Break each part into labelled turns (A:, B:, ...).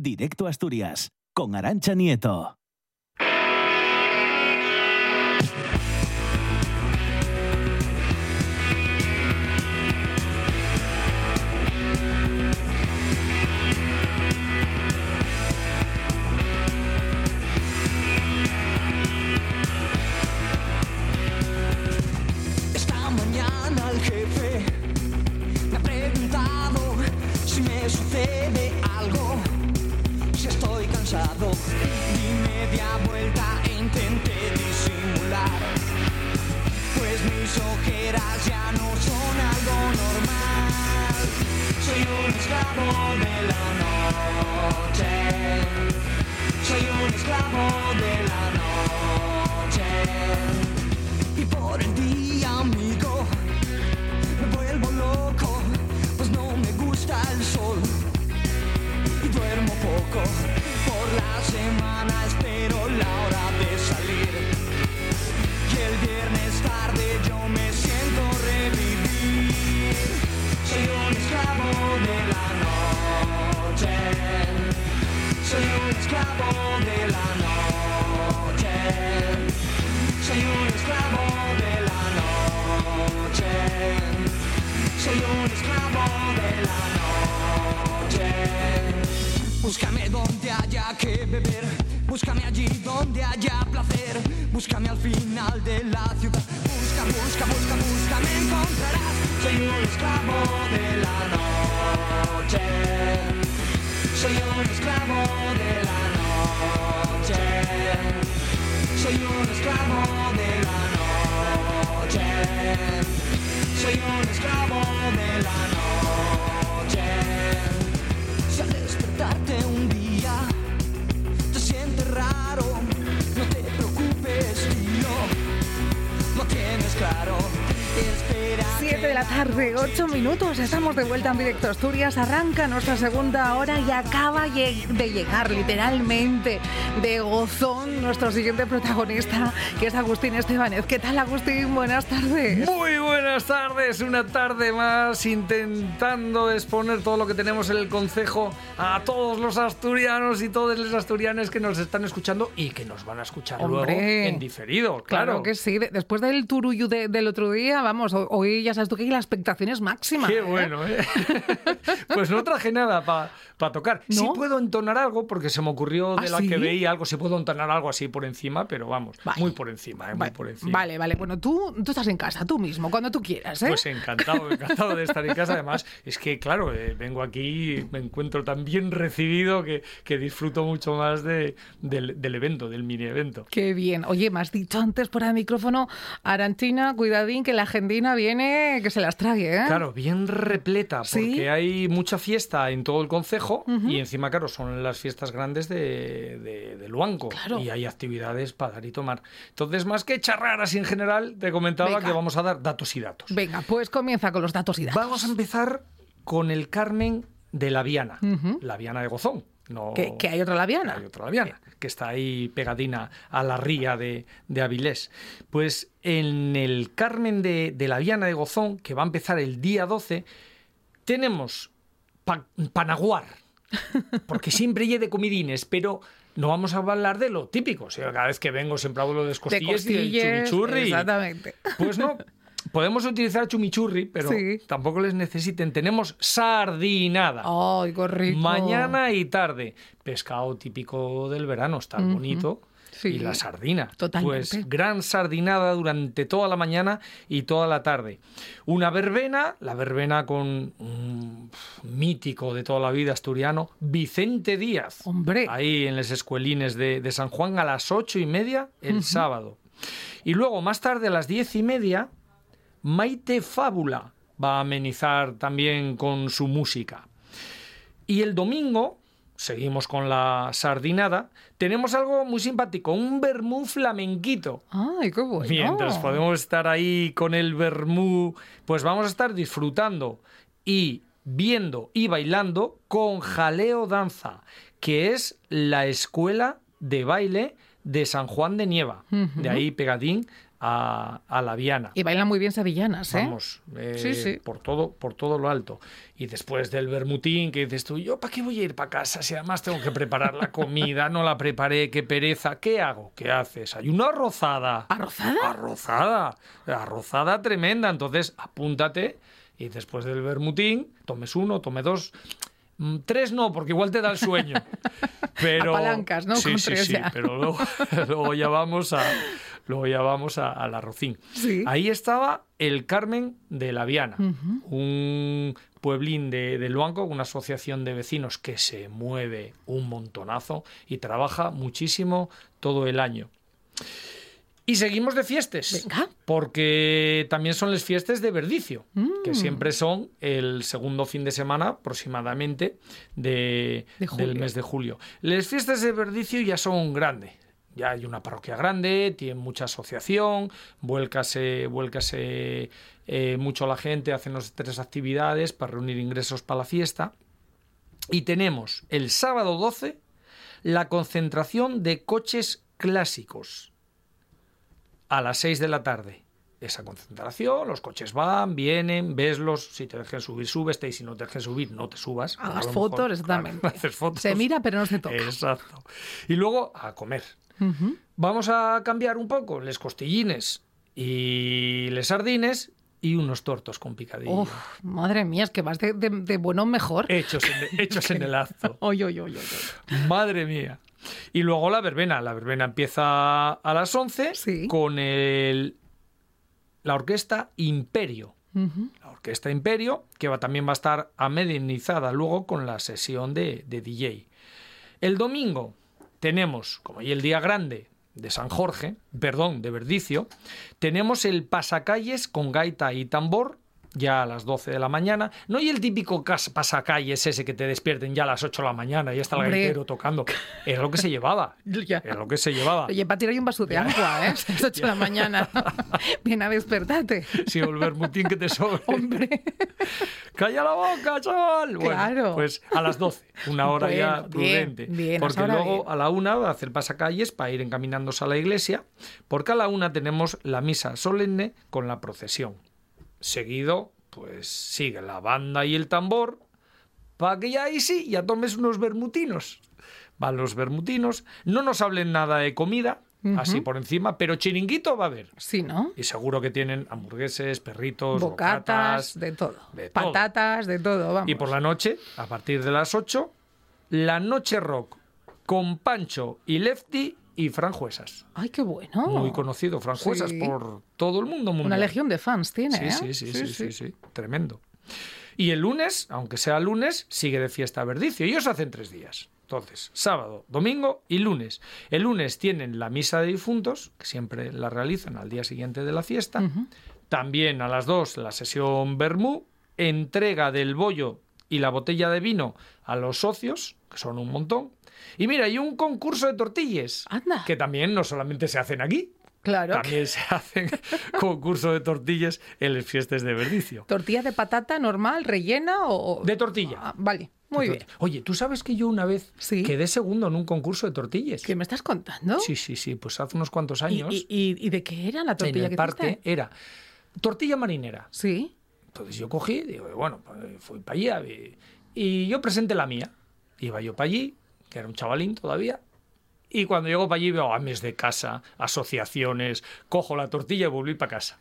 A: Directo a Asturias, con Arantxa Nieto.
B: Esta mañana el jefe me ha preguntado si me sucede algo, si estoy cansado. Di media vuelta e intenté disimular, pues mis ojeras ya no son algo normal. Soy un esclavo de la noche, soy un esclavo de la noche. Y por el día, amigo, me vuelvo loco, pues no me gusta el sol y duermo poco. Por la semana espero la hora de salir, y el viernes tarde yo me siento revivir. Soy un esclavo de la noche, soy un esclavo de la noche, soy un esclavo de la noche, soy un esclavo de la noche. Búscame donde haya que beber, búscame allí donde haya placer, búscame al final de la ciudad. Busca, busca, busca, busca, me encontrarás. Soy un esclavo de la noche, soy un esclavo de la noche, soy un esclavo de la noche, soy un esclavo de la noche. Si al despertarte un día te sientes raro, no te preocupes, tío, lo tienes claro. Espera
C: 7 de la tarde, 8 minutos. Estamos de vuelta en Directo a Asturias. Arranca nuestra segunda hora y acaba de llegar literalmente de gozón nuestro siguiente protagonista, que es Agustín Estebanez. ¿Qué tal, Agustín? Buenas tardes.
D: Muy buenas tardes, una tarde más intentando exponer todo lo que tenemos en el concejo a todos los asturianos y todas las asturianas que nos están escuchando y que nos van a escuchar luego en diferido.
C: Claro que sí. Después del turullo del otro día, vamos, hoy ya sabes tú que la expectación es máxima.
D: Qué bueno, ¿eh? Pues no traje nada para tocar.
C: ¿No?
D: Sí puedo entonar algo, porque se me ocurrió de la
C: ¿sí?
D: que veía algo. Sí puedo entonar algo así por encima, pero vamos,
C: Vale.
D: muy por encima, muy por encima.
C: Vale. Bueno, tú estás en casa, tú mismo, cuando tú quieras, ¿eh?
D: Pues encantado de estar en casa. Además, es que, claro, vengo aquí, me encuentro tan bien recibido que disfruto mucho más del evento, del mini evento.
C: Qué bien. Oye, me has dicho antes por el micrófono, Arantina, cuidadín, que la agendina viene, que se las trague, ¿eh?
D: Claro, bien repleta, porque
C: ¿Sí?
D: hay mucha fiesta en todo el concejo y encima, claro, son las fiestas grandes de Luanco.
C: Claro.
D: Y hay actividades para dar y tomar. Entonces, más que charrar así en general, te comentaba
C: Venga.
D: que vamos a dar datos y datos.
C: Venga, pues comienza con los datos y datos.
D: Vamos a empezar con el Carmen de la Viana, la Viana de Gozón. No,
C: ¿Que hay otra labiana?
D: Hay otra Laviana, que está ahí pegadina a la ría de Avilés. Pues en el Carmen de la Viana de Gozón, que va a empezar el día 12, tenemos panaguar, porque siempre hay de comidines, pero no vamos a hablar de lo típico. O sea, cada vez que vengo siempre hablo de costillas y del chimichurri.
C: Exactamente.
D: Pues no. Podemos utilizar chimichurri, pero
C: Sí.
D: tampoco les necesiten. Tenemos sardinada.
C: ¡Ay, qué rico!
D: Mañana y tarde. Pescado típico del verano, está bonito.
C: Sí.
D: Y la sardina.
C: Totalmente.
D: Pues gran sardinada durante toda la mañana y toda la tarde. Una verbena, la verbena con un mítico de toda la vida asturiano, Vicente Díaz.
C: ¡Hombre!
D: Ahí en las escuelines de San Juan a las 8:30 el sábado. Y luego, más tarde, a las 10:30, Maite Fábula va a amenizar también con su música. Y el domingo, seguimos con la sardinada, tenemos algo muy simpático, un vermú flamenquito.
C: ¡Ay, qué bueno!
D: Mientras podemos estar ahí con el vermú, pues vamos a estar disfrutando y viendo y bailando con Jaleo Danza, que es la escuela de baile de San Juan de Nieva, de ahí pegadín a la Viana.
C: Y bailan muy bien sevillanas, ¿eh?
D: Vamos,
C: Sí.
D: por todo lo alto. Y después del vermutín, que dices tú, ¿yo para qué voy a ir para casa? Si además tengo que preparar la comida, no la preparé, qué pereza. ¿Qué hago? ¿Qué haces? Hay una arrozada.
C: ¿Arrozada?
D: Arrozada tremenda. Entonces, apúntate y después del vermutín, tomes 1, tome 2... 3 no, porque igual te da el sueño. Pero
C: apalancas, ¿no?
D: Sí,
C: Con
D: sí,
C: 3
D: sí,
C: ya.
D: pero luego ya vamos al arrocín.
C: Sí.
D: Ahí estaba el Carmen de la Viana, un pueblín de Luanco, una asociación de vecinos que se mueve un montonazo y trabaja muchísimo todo el año. Y seguimos de fiestas,
C: Venga.
D: porque también son las fiestas de Verdicio, que siempre son el segundo fin de semana aproximadamente del mes de julio. Las fiestas de Verdicio ya son grandes, ya hay una parroquia grande, tiene mucha asociación, vuélcase mucho la gente, hacen 3 actividades para reunir ingresos para la fiesta. Y tenemos el sábado 12 la concentración de coches clásicos. A las 6 de la tarde, esa concentración, los coches van, vienen, veslos, si te dejen subir, súbete, y si no te dejen subir, no te subas.
C: Hagas
D: A lo
C: fotos,
D: mejor,
C: exactamente.
D: claro, haces fotos.
C: Se mira, pero no se toca.
D: Exacto. Y luego a comer. Vamos a cambiar un poco les costillines y les sardines y unos tortos con picadillo.
C: Uf, madre mía, es que vas de bueno en mejor.
D: Hechos en el acto.
C: Oy.
D: Madre mía. Y luego la verbena. La verbena empieza a las 11
C: Sí.
D: con la orquesta Imperio. La orquesta Imperio, que también va a estar amenizada luego con la sesión de DJ. El domingo tenemos, como hoy el día grande de San Jorge, de Verdicio, tenemos el pasacalles con gaita y tambor, ya a las 12 de la mañana. No hay el típico pasacalles ese que te despierten ya a las 8 de la mañana y está el gaitero tocando. Era lo que se llevaba.
C: Ya.
D: Era lo que se llevaba.
C: Oye, para tirar un vaso de agua, ¿eh? A las 8 de la mañana. Ven a despertarte.
D: Sí, el vermutín que te sobre.
C: Hombre.
D: ¡Calla la boca, chaval! Bueno,
C: Claro.
D: pues a las 12, una hora
C: Bueno,
D: ya
C: bien,
D: prudente.
C: bien,
D: porque
C: ahora
D: luego
C: bien.
D: a la 1 va a hacer pasacalles para ir encaminándose a la iglesia, porque a la 1 tenemos la misa solemne con la procesión. Seguido, pues sigue la banda y el tambor, para que ya ahí sí, ya tomes unos vermutinos. Van los vermutinos, no nos hablen nada de comida, así por encima, pero chiringuito va a haber.
C: Sí, ¿no?
D: Y seguro que tienen hamburgueses, perritos,
C: Bocatas,
D: bocatas,
C: de todo.
D: de todo.
C: Patatas, de todo, vamos.
D: Y por la noche, a partir de las 8, la noche rock con Pancho y Lefty y Franjuesas.
C: Ay, qué bueno.
D: Muy conocido, Franjuesas,
C: Sí.
D: por todo el mundo mundial.
C: Una legión de fans tiene,
D: Sí,
C: ¿eh?
D: sí, tremendo. Y el lunes, aunque sea lunes, sigue de fiesta Verdicio. Ellos hacen 3 días. Entonces, sábado, domingo y lunes. El lunes tienen la misa de difuntos, que siempre la realizan al día siguiente de la fiesta. También a las 2 la sesión Vermú, entrega del bollo y la botella de vino a los socios, que son un montón. Y mira, hay un concurso de tortillas,
C: Anda.
D: que también no solamente se hacen aquí,
C: Claro.
D: también se hacen concurso de tortillas en las fiestas de Verdicio.
C: ¿Tortilla de patata normal, rellena o...?
D: De tortilla.
C: Ah, vale, muy bien.
D: Oye, ¿tú sabes que yo una vez
C: Sí.
D: quedé segundo en un concurso de tortillas?
C: ¿Qué me estás contando?
D: Sí, pues hace unos cuantos años.
C: ¿Y de qué era la
D: en
C: tortilla
D: el
C: que
D: parque
C: hiciste?
D: era tortilla marinera.
C: Sí.
D: Entonces yo cogí, digo, bueno, pues fui para allá y yo presenté la mía. Iba yo para allí, que era un chavalín todavía, y cuando llego para allí veo ames de casa, asociaciones, cojo la tortilla y volví para casa.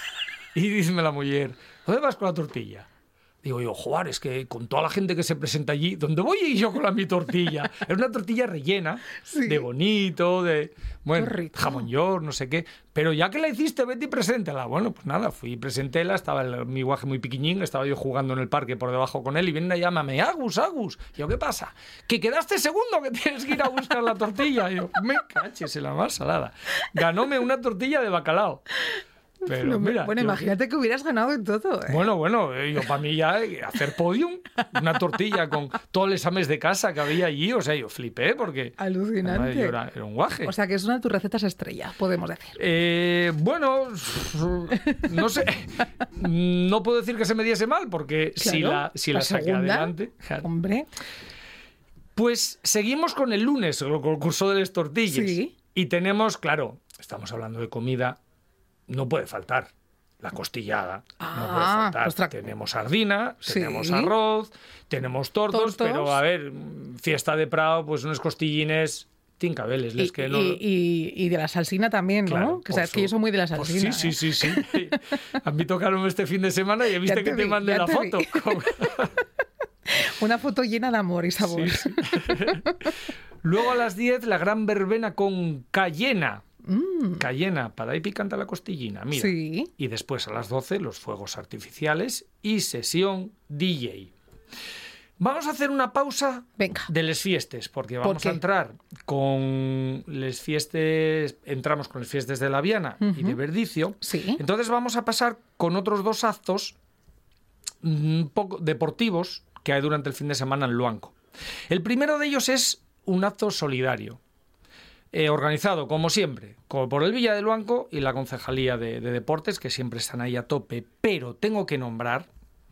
D: Y dice la mujer, ¿dónde vas con la tortilla? Digo yo, joder, es que con toda la gente que se presenta allí, ¿dónde voy a ir yo con mi tortilla? Era una tortilla rellena,
C: Sí.
D: de bonito, de bueno,
C: Qué rico.
D: jamón york, no sé qué. Pero ya que la hiciste, vete y preséntela. Bueno, pues nada, fui y presentéla, estaba mi guaje muy piquiñín, estaba yo jugando en el parque por debajo con él y viene y llámame, Agus. Y yo, ¿qué pasa? Que quedaste segundo, que tienes que ir a buscar la tortilla. Y yo, me caches en la más salada. Ganóme una tortilla de bacalao. Pero
C: No,
D: mira,
C: bueno,
D: yo-
C: imagínate que hubieras ganado en todo, ¿eh?
D: Bueno, yo para mí ya hacer podium, una tortilla con todos los ames de casa que había allí, o sea, yo flipé porque
C: Alucinante.
D: además, yo era un guaje.
C: O sea, que es una de tus recetas estrella, podemos decir.
D: Bueno, no sé, no puedo decir que se me diese mal porque
C: Claro,
D: si la saqué
C: segunda,
D: adelante. Claro.
C: Hombre,
D: Pues seguimos con el lunes, el concurso de las tortillas.
C: Sí.
D: Y tenemos, claro, estamos hablando de comida no puede faltar la costillada. No puede
C: Ah,
D: faltar. Tenemos sardina,
C: Sí.
D: tenemos arroz, tenemos tortos, pero a ver, fiesta de Prado, pues unos costillines tincabeles.
C: Y,
D: Que no...
C: y de la salsina también, ¿no?
D: Claro,
C: Que sabes que yo soy muy de la
D: pues
C: salsina.
D: sí. A mí tocaron este fin de semana y he visto
C: Ya te
D: que te
C: vi,
D: mandé
C: ya
D: la
C: te
D: foto.
C: vi. Una foto llena de amor y sabor.
D: Sí. Luego a las 10 la gran verbena con cayena. Cayena, para ahí picante la costillina, mira.
C: Sí.
D: Y después a las 12 los fuegos artificiales y sesión DJ. Vamos a hacer una pausa
C: Venga.
D: de les fiestes, porque vamos
C: qué?
D: a entrar con les fiestes, entramos con les fiestes de la Viana y de Verdicio.
C: Sí.
D: Entonces vamos a pasar con otros dos actos un poco deportivos que hay durante el fin de semana en Luanco. El primero de ellos es un acto solidario, organizado, como siempre, por el Villa de Luanco y la Concejalía de Deportes, que siempre están ahí a tope, pero tengo que nombrar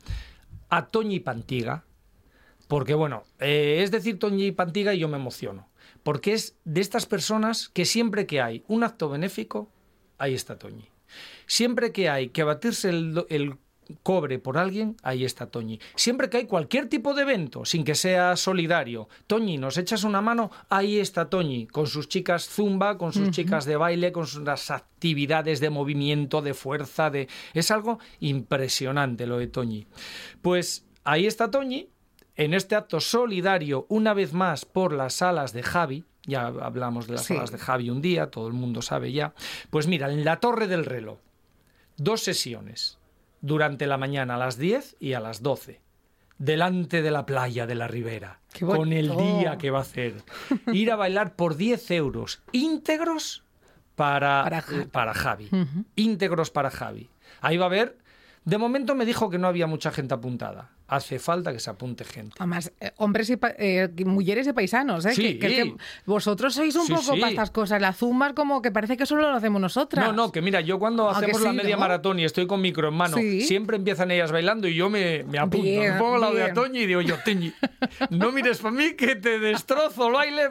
D: a Toñi Pantiga, porque, bueno, es decir Toñi Pantiga y yo me emociono, porque es de estas personas que siempre que hay un acto benéfico, ahí está Toñi. Siempre que hay que batirse el cobre por alguien, ahí está Toñi. Siempre que hay cualquier tipo de evento, sin que sea solidario, Toñi, ¿nos echas una mano? Ahí está Toñi, con sus chicas zumba, con sus chicas de baile, con sus actividades de movimiento, de fuerza, es algo impresionante lo de Toñi. Pues ahí está Toñi, en este acto solidario, una vez más por las salas de Javi. Ya hablamos de las salas de Javi un día, todo el mundo sabe ya. Pues mira, en la Torre del Reloj, 2 sesiones. Durante la mañana a las 10 y a las 12, delante de la playa de la Ribera, con el día que va a hacer. Ir a bailar por 10 euros íntegros para Javi. Íntegros para Javi. Ahí va a haber... De momento me dijo que no había mucha gente apuntada. Hace falta que se apunte gente.
C: Además, hombres y mujeres y paisanos, ¿eh?
D: Sí.
C: Que vosotros sois un poco para estas cosas. La zumba es como que parece que solo lo hacemos nosotras.
D: No, que mira, yo cuando hacemos la media maratón y estoy con micro en mano, siempre empiezan ellas bailando y yo me apunto. Me pongo al lado de Toñi y digo yo, Toñi, no mires para mí que te destrozo el baile,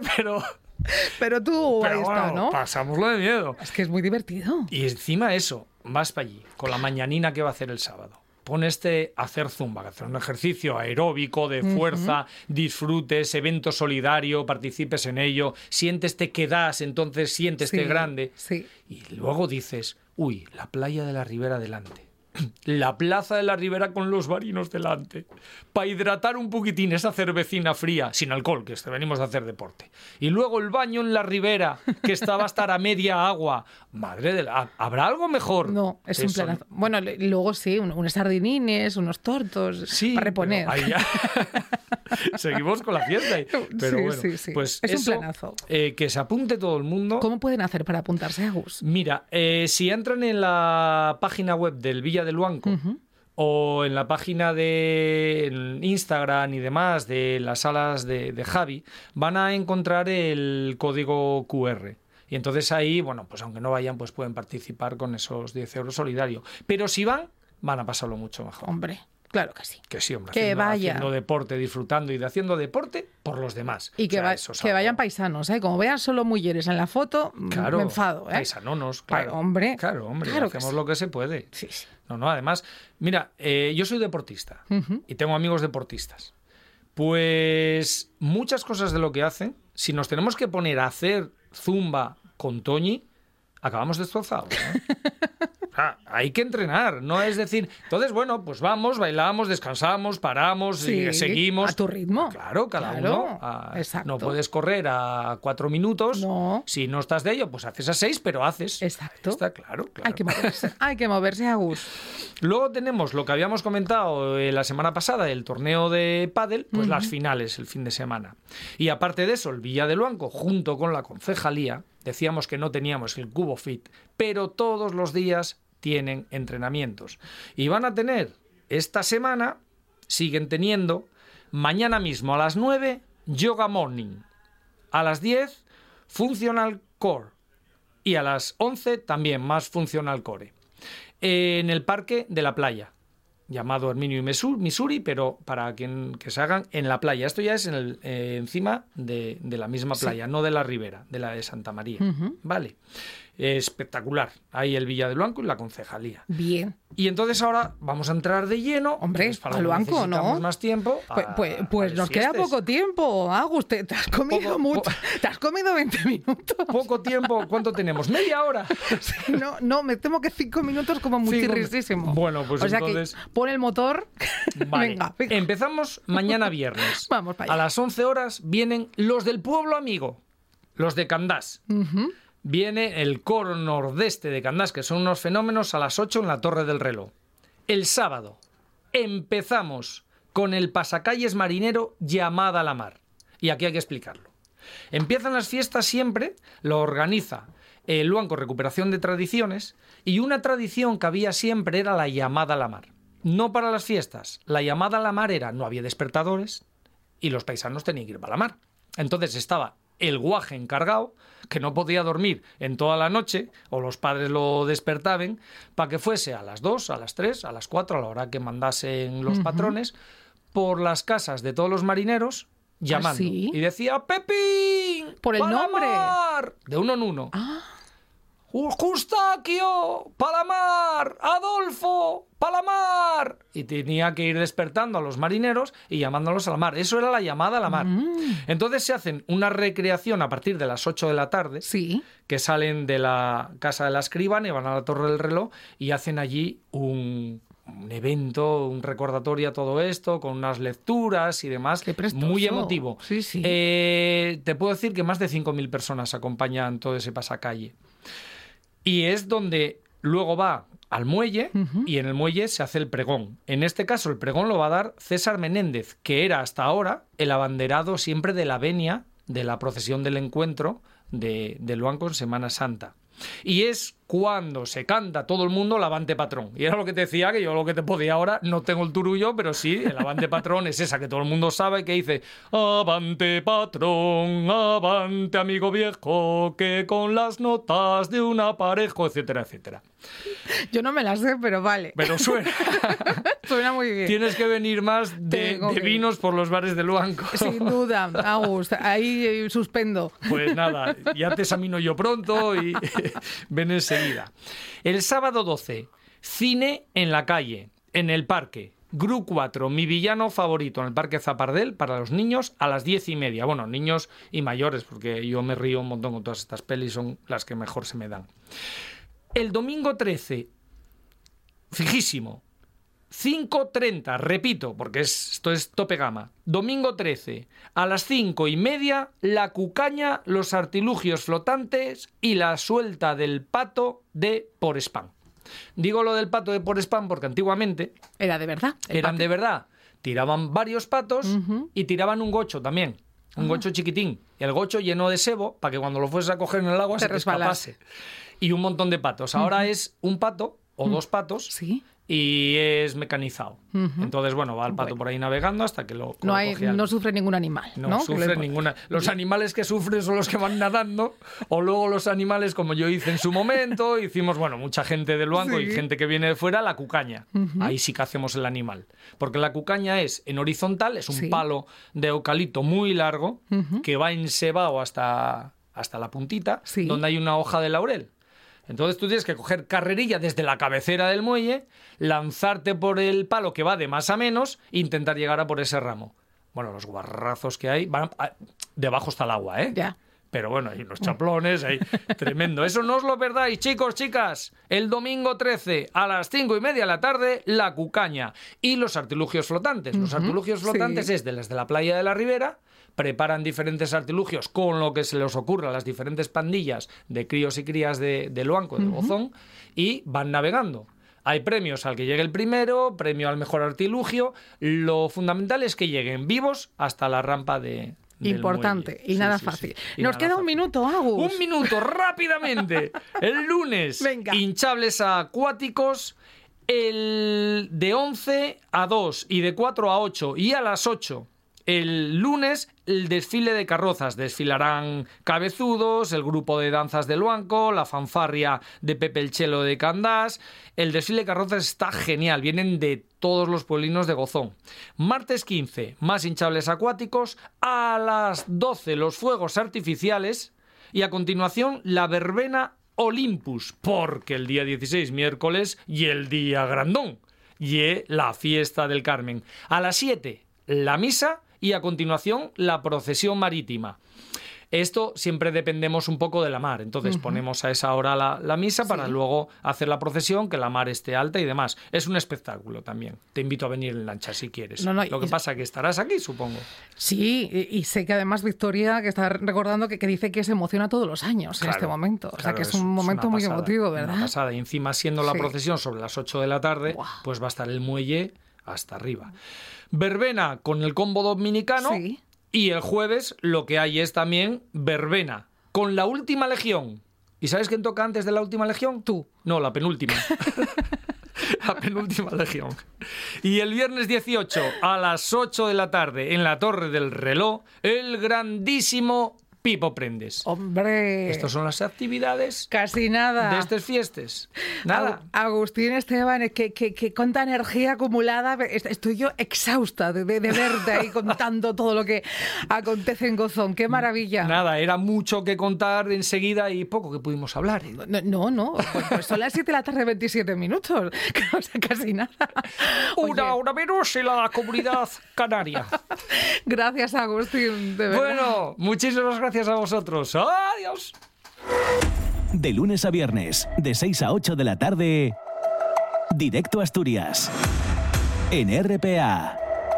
D: pero
C: tú ahí está, ¿no?
D: Pasámoslo de miedo.
C: Es que es muy divertido.
D: Y encima eso, vas para allí, con la mañanina que va a hacer el sábado. Poneste a hacer zumba, a hacer un ejercicio aeróbico, de fuerza, disfrutes, evento solidario, participes en ello, siénteste que das, entonces siénteste grande.
C: Sí.
D: Y luego dices, uy, la playa de la Ribera delante. La plaza de la Ribera con los varinos delante. Para hidratar un poquitín esa cervecina fría, sin alcohol, que venimos a hacer deporte. Y luego el baño en la Ribera, que estaba a estar a media agua. Madre de la... ¿Habrá algo mejor?
C: No, es un planazo. Bueno, luego sí, unos sardinines, unos tortos, para reponer.
D: Ahí ya... Seguimos con la fiesta. Pero bueno, pues
C: es
D: eso,
C: un planazo.
D: Que se apunte todo el mundo.
C: ¿Cómo pueden hacer para apuntarse, Agus?
D: Mira, si entran en la página web del Villa de Luanco o en la página de Instagram y demás de las salas de Javi, van a encontrar el código QR. Y entonces ahí, bueno, pues aunque no vayan, pues pueden participar con esos 10 euros solidarios. Pero si van a pasarlo mucho mejor.
C: Hombre, claro que sí.
D: Que sí, hombre.
C: Que
D: haciendo deporte, disfrutando y haciendo deporte por los demás.
C: Y que, que vayan paisanos, ¿eh? Como vean solo mujeres en la foto,
D: claro,
C: me enfado, ¿eh?
D: Paisanonos, claro.
C: Hombre.
D: Claro, hacemos lo que se puede.
C: Sí.
D: No, además, mira, yo soy deportista y tengo amigos deportistas. Pues muchas cosas de lo que hacen, si nos tenemos que poner a hacer zumba con Toñi, acabamos destrozados, ¿no? Hay que entrenar, no es decir... Entonces, bueno, pues vamos, bailamos, descansamos, paramos, y seguimos...
C: a tu ritmo.
D: Claro, cada uno.
C: Exacto.
D: No puedes correr a 4 minutos.
C: No.
D: Si no estás de ello, pues haces a 6, pero haces.
C: Exacto.
D: Está claro.
C: Hay que moverse, Agus.
D: Luego tenemos lo que habíamos comentado la semana pasada, el torneo de pádel, pues las finales el fin de semana. Y aparte de eso, el Villa de Luanco, junto con la concejalía, decíamos que no teníamos el Cubo Fit, pero todos los días tienen entrenamientos. Y van a tener esta semana, siguen teniendo, mañana mismo a las 9, Yoga Morning. A las 10, Functional Core. Y a las 11 también más Functional Core. En el Parque de la Playa, llamado Herminio y Missouri, pero para que se hagan en la playa. Esto ya es encima de la misma playa, no de la Ribera, de la de Santa María. ¿Vale? espectacular. Ahí el Villa de Luanco y la concejalía.
C: Bien.
D: Y entonces ahora vamos a entrar de lleno.
C: Hombre,
D: pues para
C: a Luanco, ¿no?
D: más tiempo.
C: Pues nos queda poco tiempo, Agus. Te has comido mucho. Te has comido 20 minutos.
D: Poco tiempo. ¿Cuánto tenemos? ¿Media hora?
C: Sí, no, me temo que 5 minutos como muchísimo.
D: Bueno, pues
C: o sea
D: entonces...
C: que pon el motor.
D: Vale.
C: Venga.
D: Empezamos mañana viernes.
C: Vamos para allá.
D: A las 11 horas vienen los del pueblo amigo, los de Candás. Viene el coro nordeste de Candás, que son unos fenómenos, a las 8 en la Torre del Reloj. El sábado empezamos con el pasacalles marinero Llamada a la Mar. Y aquí hay que explicarlo. Empiezan las fiestas siempre, lo organiza el Luanco Recuperación de Tradiciones, y una tradición que había siempre era la llamada a la mar. No para las fiestas, la llamada a la mar era, no había despertadores y los paisanos tenían que ir para la mar. Entonces estaba el guaje encargado, que no podía dormir en toda la noche, o los padres lo despertaban, para que fuese a las 2, a las 3, a las 4, a la hora que mandasen los patrones, por las casas de todos los marineros, llamando.
C: ¿Ah, sí?
D: Y decía, ¡Pepín!
C: Por el nombre.
D: Mar! De uno en uno. ¡Eustaquio! ¡Palamar! ¡Adolfo! ¡Palamar! Y tenía que ir despertando a los marineros y llamándolos a la mar. Eso era la llamada a la mar. Entonces se hacen una recreación a partir de las 8 de la tarde,
C: Sí.
D: que salen de la casa de la escribana y van a la Torre del Reloj y hacen allí un evento, un recordatorio a todo esto, con unas lecturas y demás.
C: Qué prestoso.
D: Muy emotivo.
C: Sí, sí.
D: Te puedo decir que más de 5.000 personas acompañan todo ese pasacalle. Y es donde luego va al muelle y en el muelle se hace el pregón. En este caso el pregón lo va a dar César Menéndez, que era hasta ahora el abanderado siempre de la venia de la procesión del encuentro de Luanco en Semana Santa. Y es cuando se canta todo el mundo el Avante Patrón. Y era lo que te decía, que yo lo que te podía ahora, no tengo el turullo, pero sí, el Avante Patrón es esa que todo el mundo sabe, que dice Avante Patrón, avante amigo viejo, que con las notas de un aparejo, etcétera, etcétera.
C: Yo no me la sé, pero vale.
D: Pero suena.
C: Suena muy bien.
D: Tienes que venir más de vinos por los bares de Luanco.
C: Sin duda, Agus. Ahí suspendo.
D: Pues nada, ya te examino yo pronto y ven enseguida. El sábado 12, cine en la calle, en el parque. Gru 4, mi villano favorito, en el Parque Zapardel, para los niños, a las 10:30. Bueno, niños y mayores, porque yo me río un montón con todas estas pelis, son las que mejor se me dan. El domingo 13, fijísimo, 5:30, repito, porque esto es tope gama. Domingo 13, a las 5:30, la cucaña, los artilugios flotantes y la suelta del pato de Por Spam. Digo lo del pato de Por Spam porque antiguamente...
C: Era de verdad.
D: Eran de verdad. Tiraban varios patos y tiraban un gocho también. Un gocho chiquitín. El gocho lleno de sebo para que cuando lo fueses a coger en el agua se te escapase. Y un montón de patos. Ahora es un pato o dos patos.
C: Sí.
D: Y es mecanizado. Entonces, bueno, va el pato por ahí navegando hasta que lo coge
C: No sufre ningún animal, ¿no?
D: No sufre ninguna. Los animales que sufren son los que van nadando, o luego los animales, como yo hice en su momento, hicimos, bueno, mucha gente de Luanco y gente que viene de fuera, la cucaña. Ahí sí que hacemos el animal. Porque la cucaña es en horizontal, es un palo de eucalipto muy largo, que va ensebado hasta la puntita, donde hay una hoja de laurel. Entonces tú tienes que coger carrerilla desde la cabecera del muelle, lanzarte por el palo que va de más a menos e intentar llegar a por ese ramo. Bueno, los guarrazos que hay, debajo está el agua, ¿eh?
C: Ya.
D: Pero bueno, hay unos chaplones, hay tremendo. Eso no os lo perdáis, chicos, chicas. El domingo 13, a las 5:30 de la tarde, la cucaña y los artilugios flotantes. Los artilugios flotantes es de las de la playa de la Ribera. Preparan diferentes artilugios con lo que se les ocurra a las diferentes pandillas de críos y crías de Luanco, de Gozón, y van navegando. Hay premios al que llegue el primero, premio al mejor artilugio. Lo fundamental es que lleguen vivos hasta la rampa del
C: importante
D: muelle.
C: Y nada fácil. Nos queda un minuto, Agus.
D: Un minuto, rápidamente. El lunes, hinchables acuáticos. El de 11 a 2 y de 4 a 8 y a las 8. El lunes, el desfile de carrozas. Desfilarán Cabezudos, el grupo de danzas de Luanco, la fanfarria de Pepe el Chelo de Candás. El desfile de carrozas está genial, vienen de todos los pueblinos de Gozón. Martes 15, más hinchables acuáticos. A las 12, los fuegos artificiales. Y a continuación, la verbena Olympus, porque el día 16, miércoles, y el día grandón, y la fiesta del Carmen. A las 7, la misa y a continuación la procesión marítima. Esto siempre dependemos un poco de la mar, entonces ponemos a esa hora la misa para luego hacer la procesión, que la mar esté alta y demás. Es un espectáculo también. Te invito a venir en lancha si quieres. Lo que pasa es que estarás aquí, supongo.
C: Sí, y sé que además Victoria, que está recordando que dice que se emociona todos los años en este momento. O sea que es un momento muy emotivo, ¿verdad?
D: Una pasada. Y encima, siendo la procesión sobre las 8 de la tarde, pues va a estar el muelle hasta arriba. Verbena con el combo dominicano.
C: Sí.
D: Y el jueves lo que hay es también verbena con la última legión. ¿Y sabes quién toca antes de la última legión?
C: Tú.
D: No, la penúltima. La penúltima legión. Y el viernes 18 a las 8 de la tarde en la Torre del Reloj, el grandísimo Pipo Prendes.
C: ¡Hombre!
D: Estas son las actividades.
C: Casi nada.
D: De estas fiestas. Nada.
C: Agustín Esteban, que cuánta energía acumulada. Estoy yo exhausta de verte ahí contando todo lo que acontece en Gozón. ¡Qué maravilla!
D: Nada, era mucho que contar enseguida y poco que pudimos hablar.
C: No. Pues son las 7 de la tarde, 27 minutos. O sea, casi nada.
D: Una hora menos en la Comunidad Canaria.
C: Gracias, Agustín, de verdad.
D: Bueno, muchísimas gracias a vosotros. ¡Adiós!
A: De lunes a viernes, de 6 a 8 de la tarde, Directo a Asturias, en RPA.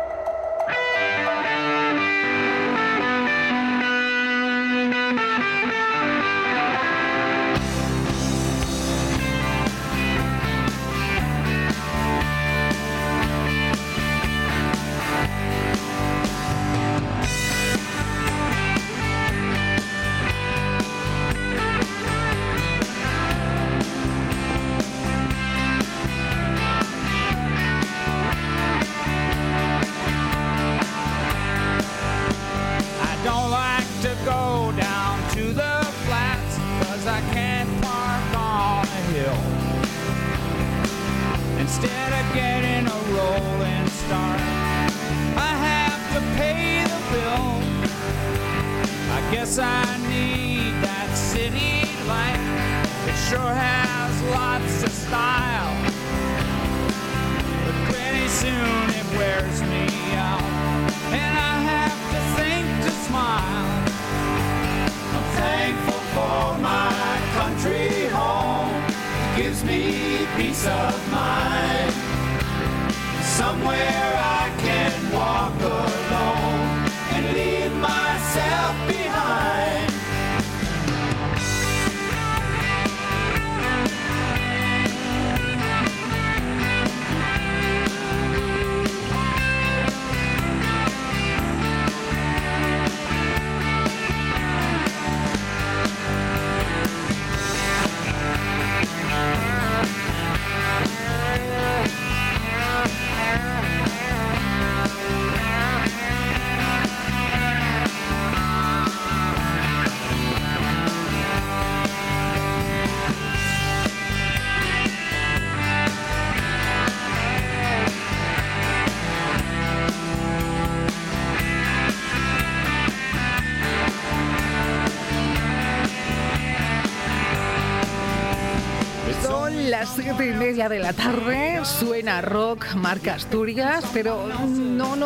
B: Instead of getting a rolling start, I have to pay the bill. I guess I need that city life. It sure has lots of style, but pretty soon it wears me out, and I have to think to smile. I'm thankful for my country home. It gives me peace of mind. Somewhere I can walk alone and leave myself behind.
C: Las 7:30 de la tarde, suena rock, marca Asturias, pero no.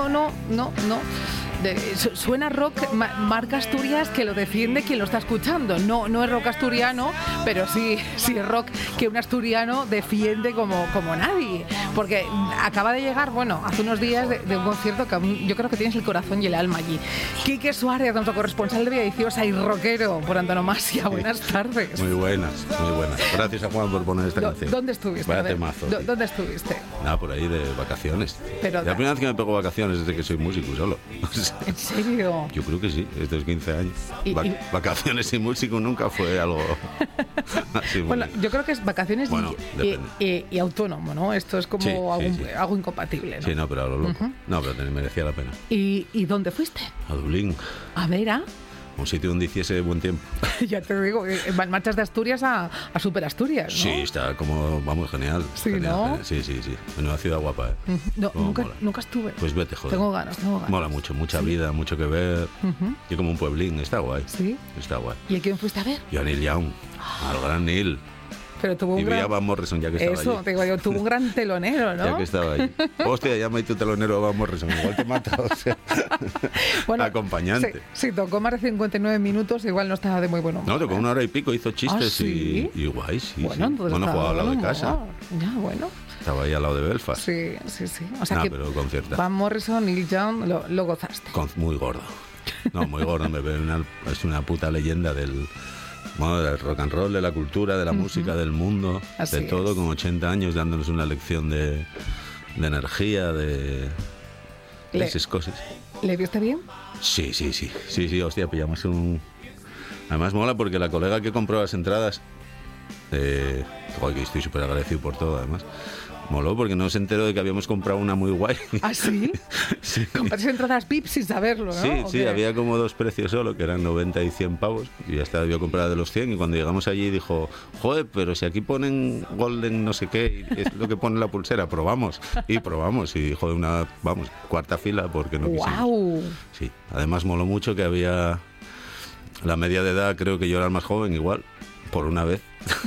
C: Suena rock, marca Asturias, que lo defiende quien lo está escuchando. No es rock asturiano, pero sí es rock que un asturiano defiende como nadie. Porque acaba de llegar, hace unos días de un concierto que yo creo que tienes el corazón y el alma allí. Quique Suárez, nuestro corresponsal de Villaviciosa y rockero por antonomasia. Buenas tardes.
E: Muy buenas. Gracias a Juan por poner esta canción.
C: ¿Dónde estuviste?
E: Vaya temazo.
C: ¿Dónde estuviste?
E: Por ahí de vacaciones.
C: Pero
E: la primera vez que me pego vacaciones desde que soy músico solo.
C: ¿En serio?
E: Yo creo que sí, estos 15 años. Vacaciones y músico nunca fue algo así.
C: Yo creo que es vacaciones y autónomo, ¿no? Esto es como algo incompatible, ¿no?
E: Sí, pero a lo loco. No, pero te merecía la pena.
C: ¿Y dónde fuiste?
E: A Dublín.
C: A ver,
E: un sitio donde hiciese buen tiempo.
C: Ya te digo, marchas de Asturias a Super Asturias, ¿no?
E: Sí, está como, vamos, genial.
C: Sí,
E: genial,
C: ¿no?
E: genial. Sí. Una ciudad guapa, ¿eh?
C: No,
E: Oh,
C: nunca estuve.
E: Pues vete, joder.
C: Tengo ganas.
E: Mola mucho, mucha vida, mucho que ver. Y como un pueblín, está guay.
C: Sí.
E: Está guay.
C: ¿Y a quién fuiste a ver?
E: Yo a Neil Young, al gran Neil.
C: Pero tuvo un
E: Y vi
C: gran...
E: a Van Morrison ya que estaba
C: Eso,
E: allí.
C: te digo yo, tuvo un gran telonero, ¿no?
E: Ya que estaba ahí. Hostia, llama y tu telonero a Van Morrison. Igual te mata, o sea.
C: Bueno,
E: acompañante.
C: Sí, tocó más de 59 minutos, igual no estaba de muy buen humor.
E: No, tocó 1 hora y pico, hizo chistes.
C: ¿Ah, sí?
E: y guay, sí.
C: Bueno,
E: sí.
C: entonces
E: Bueno, jugaba al lado de casa.
C: Ya, bueno.
E: Estaba ahí al lado de Belfast.
C: Sí. O sea que
E: pero concierta.
C: Van Morrison, Neil Young, lo gozaste.
E: Muy gordo. No, muy gordo. Es una puta leyenda del rock and roll, de la cultura, de la música, del mundo,
C: Así
E: de todo,
C: es.
E: con 80 años dándonos una lección de energía, de esas cosas.
C: ¿Le viste bien?
E: Sí, hostia, pillamos un... Además mola porque la colega que compró las entradas, que estoy súper agradecido por todo, además, moló porque no se enteró de que habíamos comprado una muy guay.
C: ¿Ah, sí?
E: Sí.
C: Compraste entradas VIP sin saberlo, ¿no?
E: Sí, había como 2 precios solo, que eran 90 y 100 pavos, y ya estaba yo comprada de los 100, y cuando llegamos allí dijo, joder, pero si aquí ponen Golden no sé qué, y es lo que pone la pulsera, probamos, y joder, cuarta fila, porque no quisimos.
C: ¡Guau!
E: Sí, además moló mucho que había la media de edad, creo que yo era el más joven, igual, por una vez.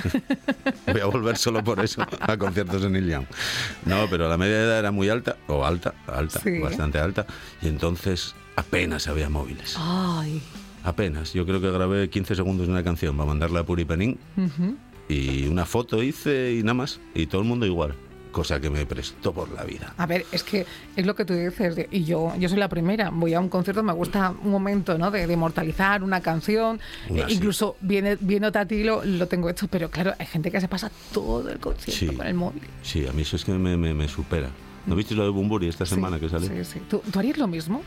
E: Voy a volver solo por eso a conciertos de Neil Young. No, pero la media de edad era muy alta,
C: Sí.
E: bastante alta, y entonces apenas había móviles.
C: Ay.
E: Apenas. Yo creo que grabé 15 segundos de una canción para mandarla a Puri Penín y una foto hice y nada más, y todo el mundo igual. Cosa que me prestó por la vida.
C: A ver, es que es lo que tú dices, y yo soy la primera, voy a un concierto, me gusta un momento, ¿no?, de inmortalizar una canción, incluso viéndote a ti lo tengo hecho, pero claro, hay gente que se pasa todo el concierto con el móvil.
E: Sí, a mí eso es que me supera. ¿No viste lo de Bunbury esta semana que salió?
C: Sí. ¿Tú harías lo mismo?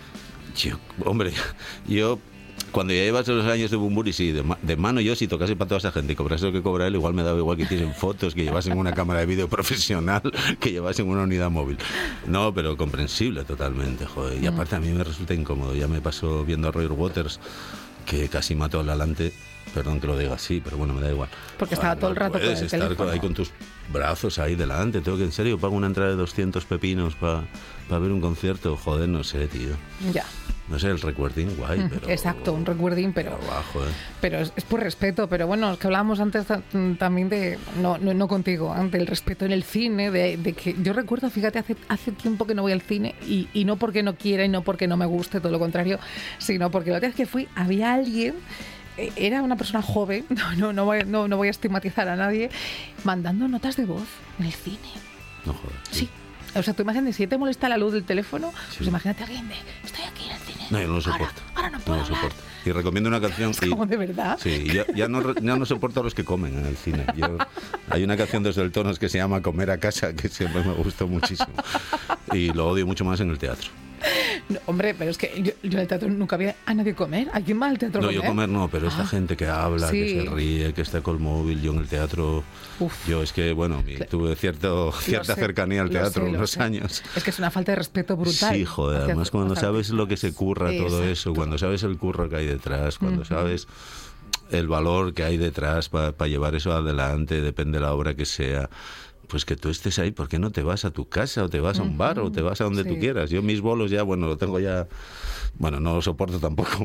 E: Yo cuando ya llevas los años de Bunbury, sí, de mano yo, si tocase para toda esa gente y cobrase lo que cobra él, igual me daba igual que hiciesen fotos, que llevasen una cámara de vídeo profesional, que llevasen una unidad móvil. No, pero comprensible totalmente, joder. Y aparte a mí me resulta incómodo. Ya me pasó viendo a Roger Waters, que casi mató al Alante. Perdón que lo diga así, pero bueno, me da igual.
C: Porque estaba todo el rato con el
E: estar
C: teléfono.
E: ahí con tus brazos ahí delante. Tengo que, en serio, pago una entrada de 200 pepinos para ver un concierto. Joder, no sé, tío.
C: Ya.
E: No sé, el recuerdín, guay, pero...
C: Exacto, un recuerdín, pero...
E: Abajo,
C: Pero es por respeto, pero bueno, es que hablábamos antes también de... No contigo, del respeto en el cine, de que yo recuerdo, fíjate, hace tiempo que no voy al cine y no porque no quiera y no porque no me guste, todo lo contrario, sino porque la otra vez que fui había alguien... Era una persona joven, no voy a estigmatizar a nadie, mandando notas de voz en el cine.
E: No jodas.
C: Sí. O sea, tú imagínate, si te molesta la luz del teléfono, pues imagínate a alguien de, estoy aquí en el cine.
E: No, yo no lo soporto.
C: Ahora no puedo
E: lo
C: hablar.
E: soporto. Y recomiendo una canción...
C: Es como de verdad.
E: Sí, ya no soporto a los que comen en el cine. Hay una canción de Los Deltones que se llama Comer a casa, que siempre me gustó muchísimo. Y lo odio mucho más en el teatro.
C: No, hombre, pero es que yo en el teatro nunca vi a nadie comer. ¿A quién va al teatro a comer?
E: No, yo comer no, pero esta gente que habla,
C: sí.
E: que se ríe, que está con el móvil, yo en el teatro... Yo es que, bueno, tuve cierta cercanía al teatro unos años.
C: Es que es una falta de respeto brutal.
E: Sí, joder, además cuando sabes lo que se curra todo eso, cuando sabes el curro que hay detrás, cuando sabes el valor que hay detrás para llevar eso adelante, depende de la obra que sea... Pues que tú estés ahí, ¿por qué no te vas a tu casa o te vas a un bar o te vas a donde tú quieras? Yo mis bolos ya, lo tengo ya... Bueno, no lo soporto tampoco.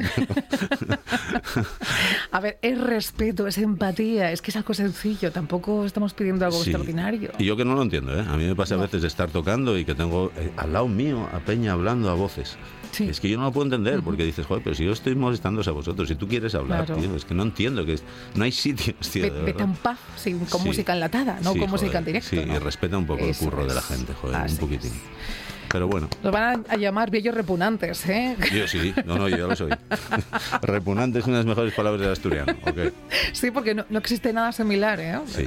C: A ver, es respeto, es empatía, es que es algo sencillo, tampoco estamos pidiendo algo extraordinario.
E: Y yo que no lo entiendo, ¿eh? A mí me pasa a veces de estar tocando y que tengo al lado mío a Peña hablando a voces. Sí. Es que yo no lo puedo entender, porque dices, joder, pero si yo estoy molestándoos a vosotros, si tú quieres hablar, tío, es que no entiendo, no hay sitios, tío.
C: Vete a un pub con música enlatada, no con música en directo.
E: Sí, y respeta un poco el curro de la gente, joder, un poquitín. Pero bueno.
C: Nos van a llamar viejos repugnantes, ¿eh?
E: Yo sí, yo ya lo soy. Repugnante es una de las mejores palabras del asturiano, ¿ok?
C: Sí, porque no existe nada similar, ¿eh?
E: Sí.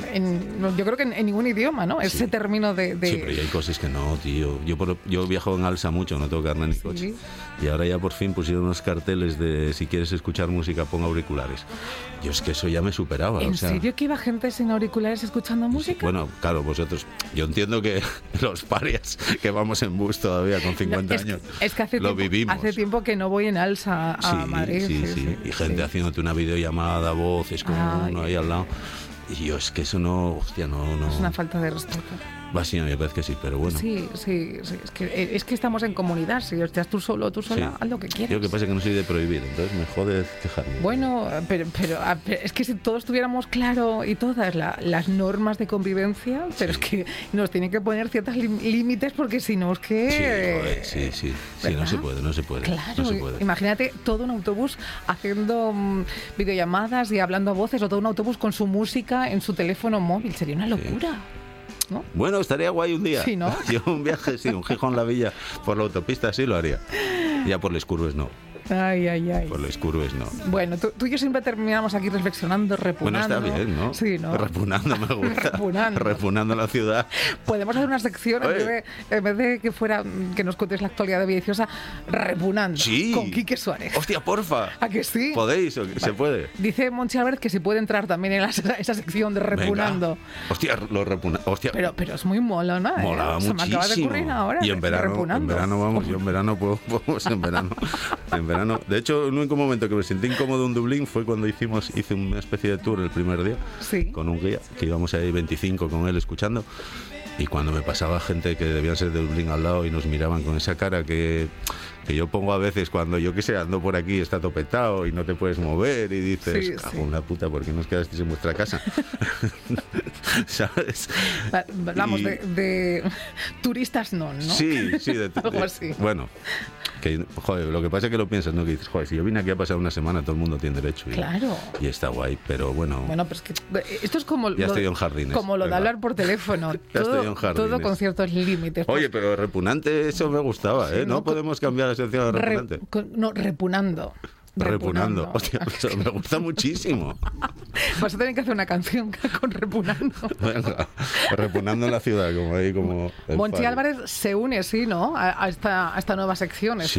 C: Yo creo que en ningún idioma, ¿no? Ese término de...
E: Sí, pero hay cosas que no, tío. Yo viajo en Alsa mucho, no tengo carnet ni coche. Y ahora ya por fin pusieron unos carteles de si quieres escuchar música, pon auriculares. Yo es que eso ya me superaba.
C: ¿En serio que iba gente sin auriculares escuchando música?
E: Sí, bueno, claro, vosotros, yo entiendo que los parias que vamos en bus todavía con 50 años,
C: es que hace
E: lo
C: tiempo,
E: vivimos.
C: Hace tiempo que no voy en Alsa a Madrid.
E: Sí. Y gente haciéndote una videollamada, voces con uno ahí al lado. Y yo es que eso no, hostia, no.
C: Es una falta de respeto.
E: Va, sí, me parece que sí, pero bueno.
C: Sí. Es que estamos en comunidad. Si estás tú solo, tú sola, haz lo que quieras.
E: Yo que pasa es que no soy de prohibir, entonces me jode quejarme.
C: Bueno, pero es que si todos tuviéramos claro y todas las normas de convivencia, pero es que nos tienen que poner ciertos límites porque si no es que...
E: Sí, no se puede.
C: Claro,
E: no se puede.
C: Imagínate todo un autobús haciendo videollamadas y hablando a voces, o todo un autobús con su música en su teléfono móvil. Sería una locura. ¿No?
E: Bueno, estaría guay un día.
C: Sí, ¿no?
E: Yo un viaje, un Gijón-La-Villa por la autopista sí lo haría. Ya por les curves no.
C: Ay.
E: Por les curves no.
C: Bueno, tú y yo siempre terminamos aquí reflexionando, repunando.
E: Bueno, está bien, ¿no?
C: Sí, ¿no?
E: Repunando me gusta. Repunando la ciudad.
C: Podemos hacer una sección en vez de que fuera que nos cuentes la actualidad de Villaviciosa, repunando.
E: Sí.
C: Con Quique Suárez.
E: Hostia, porfa.
C: ¿A que sí?
E: ¿Podéis? ¿Se puede?
C: Dice Monchi Álvarez que se puede entrar también en esa sección de repunando.
E: Venga. Hostia, lo repunando. Hostia.
C: Pero es muy mola, ¿no?
E: Molaba muchísimo.
C: Se me acaba de ocurrir ahora.
E: Y en verano vamos, yo en verano podemos en verano. De hecho, el único momento que me sentí incómodo en Dublín fue cuando hice una especie de tour el primer día con un guía, que íbamos ahí 25 con él escuchando. Y cuando me pasaba gente que debían ser de Dublín al lado y nos miraban con esa cara que yo pongo a veces cuando yo ando por aquí, está topetado y no te puedes mover y dices, cago en la puta, ¿por qué nos quedasteis en vuestra casa? ¿Sabes?
C: Hablamos de turistas ¿no?
E: Sí,
C: algo así.
E: Bueno, que, joder, lo que pasa es que lo piensas, ¿no? Que dices, joder, si yo vine aquí a pasar una semana, todo el mundo tiene derecho.
C: Claro.
E: Y está guay, pero bueno.
C: Bueno, pues que esto es como
E: ya estoy en jardines.
C: Como lo de hablar por teléfono. Todo con ciertos límites.
E: Oye, pero repunante, eso me gustaba, ¿eh? Sí, no podemos cambiar la sección de repunante.
C: Repunando.
E: Hostia, eso me gusta muchísimo.
C: Vas a tener que hacer una canción con repunando.
E: Venga, repunando en la ciudad, como ahí, como...
C: Monchi Álvarez se une, sí, ¿no? A esta nueva sección.
E: Sí,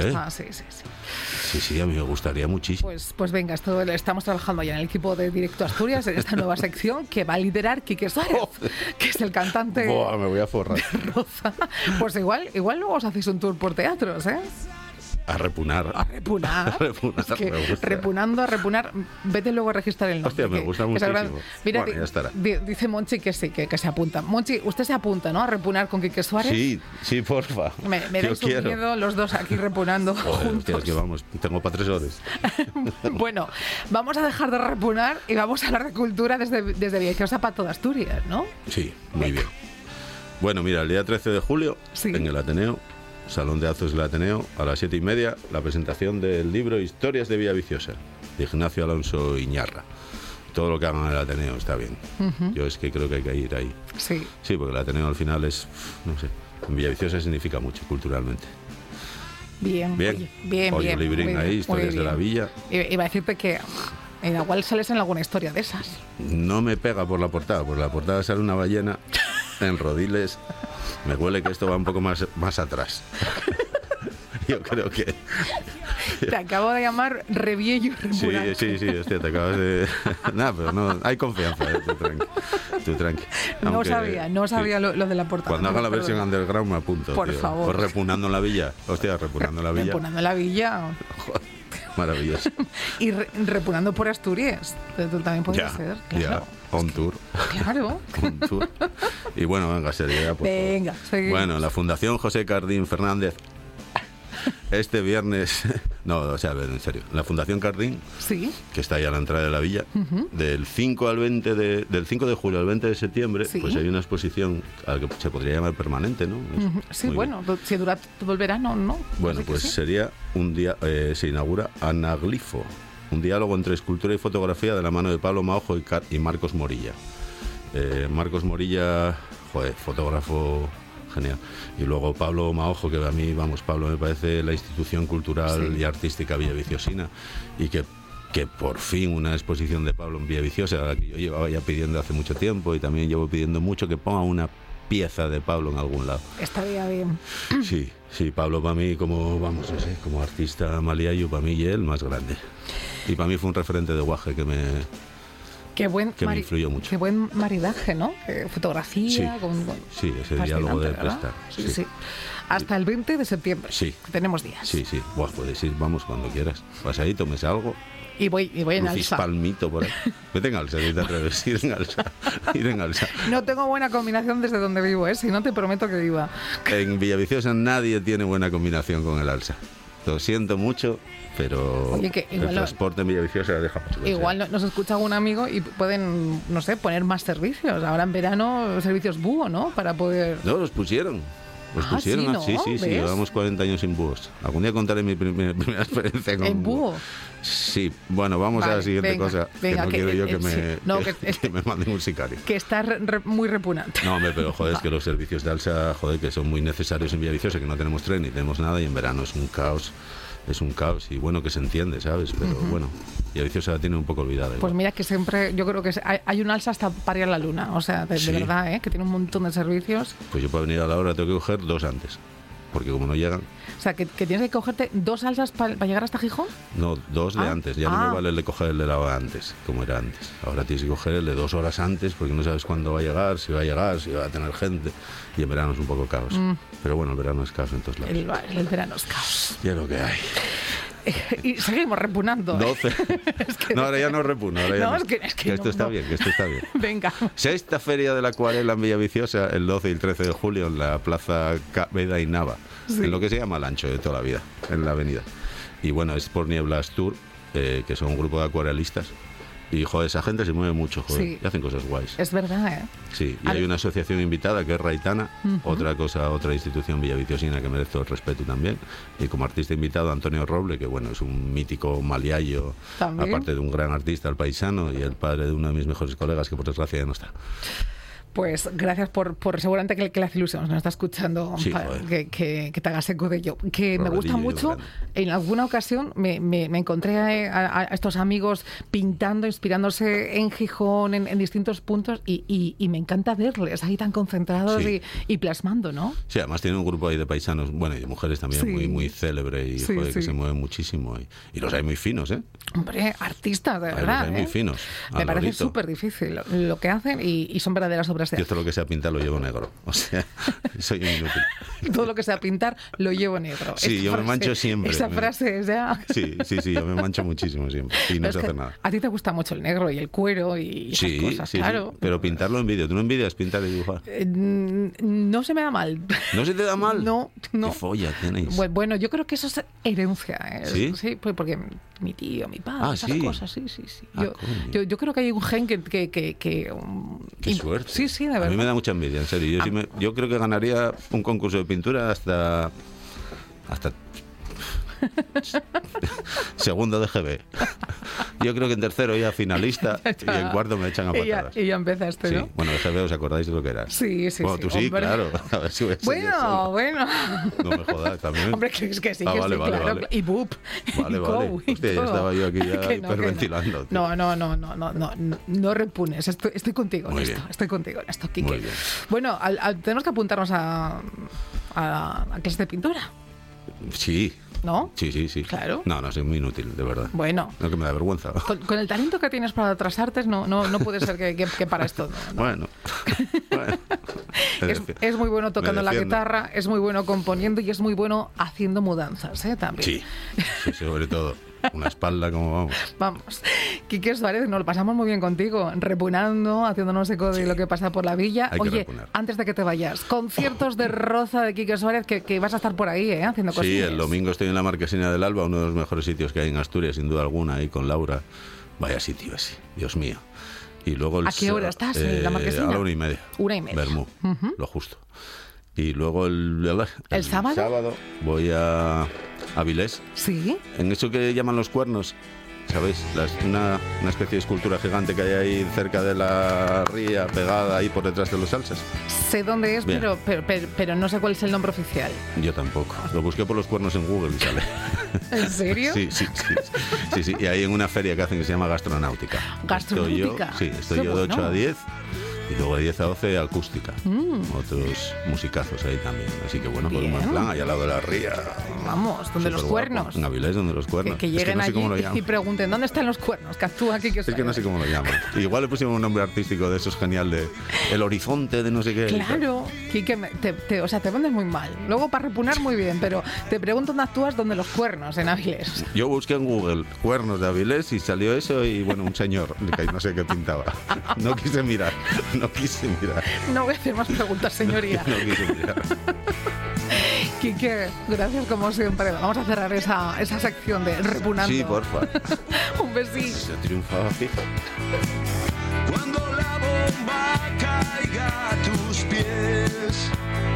E: a mí me gustaría muchísimo.
C: Pues venga, estamos trabajando ya en el equipo de Directo Asturias, en esta nueva sección que va a liderar Quique Suárez, que es el cantante...
E: Buah, me voy a forrar.
C: De Roza. Pues igual luego os hacéis un tour por teatros, ¿eh?
E: A repunar.
C: Es que repunar. Vete luego a registrar el nombre.
E: Hostia, me gusta muchísimo.
C: Mira,
E: bueno, ya estará.
C: Dice Monchi que sí, que se apunta. Monchi, usted se apunta, ¿no? A repunar con Quique Suárez.
E: Sí, porfa.
C: Me dais un miedo los dos aquí repunando juntos.
E: Hostia, que vamos, tengo para 3 horas.
C: Bueno, vamos a dejar de repunar y vamos a hablar de cultura desde Villaviciosa para toda Asturias, ¿no?
E: Sí, muy bien. Bueno, mira, el día 13 de julio, en el Ateneo, Salón de Actos del Ateneo, a las 7:30, la presentación del libro Historias de Villaviciosa, de Ignacio Alonso Iñarra. Todo lo que hagan en el Ateneo está bien. Yo es que creo que hay que ir ahí. Sí, porque el Ateneo al final es, no sé, en Villaviciosa significa mucho culturalmente.
C: Bien.
E: Oye, librín ahí, Historias de la Villa.
C: Iba a decirte que igual sales en alguna historia de esas.
E: No me pega por la portada sale una ballena en rodiles. Me huele que esto va un poco más atrás. Yo creo que...
C: Te acabo de llamar reviejo y repulante.
E: Sí, hostia, te acabas de... Nada, pero no, hay confianza, tú tranqui.
C: No sabía lo de la portada.
E: Cuando haga la versión underground me apunto.
C: Por favor.
E: O Repunando en la Villa. Hostia, Repunando en la Villa.
C: Repunando en la Villa.
E: Joder, maravilloso.
C: Y repunando por Asturias. Tú también puedes ser. Claro.
E: On tour.
C: Claro.
E: On tour. Y bueno, venga, seriedad, por favor.
C: Venga, seguimos.
E: Bueno, la Fundación José Cardín Fernández, este viernes, en serio, la Fundación Cardín, que está ahí a la entrada de la villa, del 5 de julio al 20 de septiembre, pues hay una exposición a la que se podría llamar permanente, ¿no?
C: Sí, bueno, si dura todo el verano, ¿no?
E: Bueno, pues sería un día, se inaugura Anaglifo, un diálogo entre escultura y fotografía de la mano de Pablo Maojo y Marcos Morilla. Marcos Morilla, fotógrafo genial. Y luego Pablo Maojo, que a mí, Pablo me parece la institución cultural y artística villaviciosina, y que por fin una exposición de Pablo en Villaviciosa, la que yo llevaba ya pidiendo hace mucho tiempo, y también llevo pidiendo mucho que ponga una pieza de Pablo en algún lado.
C: Estaría bien.
E: Sí, Pablo para mí como artista maliayo, para mí y él más grande. Y para mí fue un referente de guaje que me influyó mucho.
C: Qué buen maridaje, ¿no? Fotografía,
E: sí, ese diálogo de prestar.
C: Sí. Hasta el 20 de septiembre.
E: Sí.
C: Tenemos días.
E: Sí. Buah, puedes ir, vamos cuando quieras. Vas ahí, tomes algo.
C: Y voy en alza.
E: Palmito por ahí. Vete en alza, si te atreves. Ir en alza.
C: No tengo buena combinación desde donde vivo, si no te prometo que viva.
E: En Villaviciosa nadie tiene buena combinación con el alza. Lo siento mucho, pero
C: oye, que
E: el transporte en Villaviciosa deja mucho.
C: Igual nos escucha algún amigo y pueden, no sé, poner más servicios. Ahora en verano, servicios búho, ¿no? Para poder...
E: No, los pusieron. Sí, llevamos 40 años sin búhos. Algún día contaré mi primera experiencia con
C: ¿En búho?
E: Sí, bueno, vamos a la siguiente cosa.
C: Venga,
E: que no quiero yo que me manden un sicario.
C: Que está muy repugnante.
E: No, hombre, pero joder, es que los servicios de alza, joder, que son muy necesarios en Villaviciosa, que no tenemos tren ni tenemos nada, y en verano es un caos. Es un caos y bueno, que se entiende, ¿sabes? Pero bueno, Villaviciosa la tiene un poco olvidada.
C: Pues mira que siempre, yo creo que hay un alza hasta para ir a la luna, o sea, de verdad, que tiene un montón de servicios.
E: Pues yo para venir a la hora tengo que coger 2 antes, porque como no llegan...
C: O sea, que tienes que cogerte 2 alzas para llegar hasta Gijón.
E: No, 2 de antes, ya no me vale el de coger el de la hora antes, como era antes. Ahora tienes que coger el de 2 horas antes, porque no sabes cuándo va a llegar, si va a tener gente, y en verano es un poco caos. Pero bueno, el verano es caos en todos lados.
C: El verano es caos.
E: Ya lo que hay.
C: Y seguimos repunando.
E: 12. No, ahora ya no repuno.
C: Es que
E: esto está bien, que esto está bien.
C: Venga.
E: Sexta Feria de la Acuarela en Villaviciosa, el 12 y el 13 de julio, en la Plaza Veda y Nava, en lo que se llama el ancho de toda la vida, en la avenida. Y bueno, es por Nieblas Tour, que son un grupo de acuarelistas. Y, joder, esa gente se mueve mucho, joder, y hacen cosas guays.
C: Es verdad,
E: Sí, y hay una asociación invitada que es Raitana, otra institución villaviciosina que merece el respeto también. Y como artista invitado, Antonio Roble, que bueno, es un mítico maliayo, ¿también? Aparte de un gran artista, el paisano, y el padre de uno de mis mejores colegas, que por desgracia ya no está.
C: Pues gracias por seguramente que le hace ilusión, nos está escuchando, que te hagas eco de ello. Que me gusta mucho, en alguna ocasión me encontré a estos amigos pintando, inspirándose en Gijón, en distintos puntos, y me encanta verles ahí tan concentrados y plasmando, ¿no? Sí,
E: además tiene un grupo ahí de paisanos, bueno, y de mujeres también muy célebre, y que se mueven muchísimo. Y los hay muy finos, ¿eh?
C: Hombre, artistas, de verdad.
E: Los hay muy finos.
C: Me parece súper difícil lo que hacen y son verdaderas obras.
E: Yo todo lo que sea pintar lo llevo negro. O sea, soy un inútil.
C: Todo lo que sea pintar lo llevo negro.
E: Sí, yo me mancho siempre.
C: Esa frase es ya...
E: Sí, yo me mancho muchísimo siempre. Y no sé hacer nada.
C: A ti te gusta mucho el negro y el cuero y esas cosas, claro.
E: Sí. Pero pintarlo en vídeo. ¿Tú no envidias pintar y dibujar?
C: No se me da mal.
E: ¿No se te da mal?
C: No.
E: ¿Qué folla tenéis?
C: Bueno, yo creo que eso es herencia.
E: ¿Sí?
C: Sí, porque mi tío, mi padre, esas cosas, sí. Yo creo que hay un gen que
E: Qué suerte.
C: Sí, de verdad.
E: A mí me da mucha envidia, en serio. Yo creo que ganaría un concurso de pintura hasta segundo de GB. Yo creo que en tercero ya finalista y en cuarto me echan a patadas.
C: Y ya empezaste, ¿no?
E: Sí. Bueno, de GB, ¿os acordáis de lo que era?
C: Sí.
E: Bueno, tú sí, claro. A ver si voy a
C: bueno.
E: No me jodas, también.
C: Hombre, que sí,
E: vale,
C: claro.
E: Vale.
C: Y BUP.
E: Vale. Hostia, ya estaba yo aquí ya hiperventilando.
C: No repunes. Estoy contigo en esto. Estoy contigo en esto, Quique.
E: Muy bien.
C: Bueno, tenemos que apuntarnos a clases de pintura.
E: Sí.
C: ¿No?
E: Sí.
C: Claro.
E: No, soy muy inútil, de verdda.
C: Bueno.
E: No, que me da vergüenza.
C: Con el talento que tienes para otras artes, no puede ser que para esto. No.
E: Bueno.
C: Es muy bueno tocando la guitarra, es muy bueno componiendo y es muy bueno haciendo mudanzas, también.
E: Sí, sobre todo. Una espalda como vamos.
C: Vamos. Quique Suárez, nos lo pasamos muy bien contigo, repunando, haciéndonos eco de lo que pasa por la villa. Oye, antes de que te vayas, conciertos de Roza de Quique Suárez, que vas a estar por ahí, haciendo cosas.
E: Sí, el domingo estoy en la Marquesina del Alba, uno de los mejores sitios que hay en Asturias, sin duda alguna, ahí con Laura. Vaya sitio ese, Dios mío. Y luego
C: ¿A qué hora estás en la Marquesina?
E: A la 1:30.
C: 1:30.
E: Bermú, lo justo. Y luego el sábado voy a Avilés.
C: Sí.
E: En eso que llaman los cuernos, ¿sabéis? Una especie de escultura gigante que hay ahí cerca de la ría, pegada ahí por detrás de los salsas.
C: Sé dónde es, pero no sé cuál es el nombre oficial.
E: Yo tampoco. Lo busqué por los cuernos en Google y sale.
C: ¿En serio?
E: Sí. Y ahí en una feria que hacen que se llama Gastronáutica.
C: ¿Gastronáutica?
E: Estoy yo de 8 a 10. Y luego de 10 a 12 acústica. Otros musicazos ahí también. Así que bueno, pues un buen plan, allá al lado de la ría.
C: Vamos, donde los cuernos.
E: En Avilés, donde los cuernos.
C: Que lleguen
E: no sé cómo lo
C: allí
E: llaman.
C: y pregunten, ¿dónde están los cuernos? Que actúa aquí, que
E: Es que no sé cómo lo llaman. Igual le pusimos un nombre artístico de esos genial de El Horizonte de no sé qué.
C: Claro, Quique, o sea, te pones muy mal. Luego para repunar muy bien, pero te pregunto dónde actúas, donde los cuernos, en Avilés.
E: Yo busqué en Google cuernos de Avilés y salió eso y bueno, un señor que no sé qué pintaba. No quise mirar.
C: No voy a hacer más preguntas, señoría.
E: No quise mirar.
C: Quique, gracias como siempre. Vamos a cerrar esa sección de repunando.
E: Sí, porfa.
C: Un besito.
E: Se triunfaba fijo.
F: Cuando la bomba caiga a tus pies,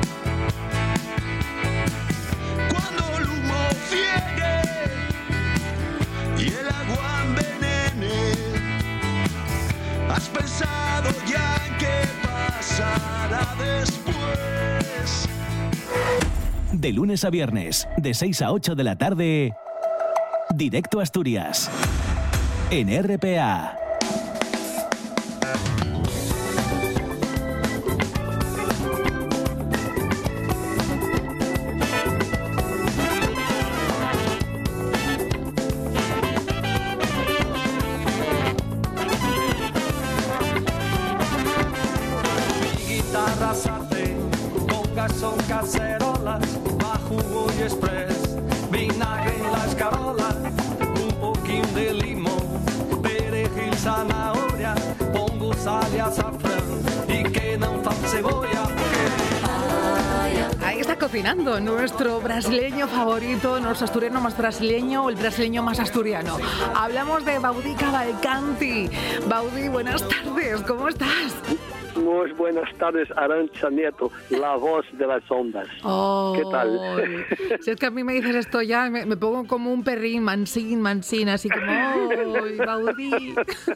F: cuando el humo ciegue y el agua envenene, ¿has pensado ya en qué pasará después?
A: De lunes a viernes, de 6 a 8 de la tarde, Directo Asturias, en RPA.
B: Guitarra sartén, congas son cacerolas, bajo y express, vinagre en las carolas, un poquín de limón, perejil, zanahoria, pongo sal y azafrán, y que no fa cebolla,
C: Ahí está cocinando nuestro brasileño favorito, nuestro asturiano más brasileño o el brasileño más asturiano. Hablamos de Baudí Cavalcanti. Baudí, buenas tardes, ¿cómo estás?
G: Muy buenas tardes, Arantxa Nieto, la voz de las ondas.
C: Oh,
G: ¿Qué tal?
C: Si es que a mí me dices esto ya, me pongo como un perrín, mansín, así como, ¡ay, Baudí!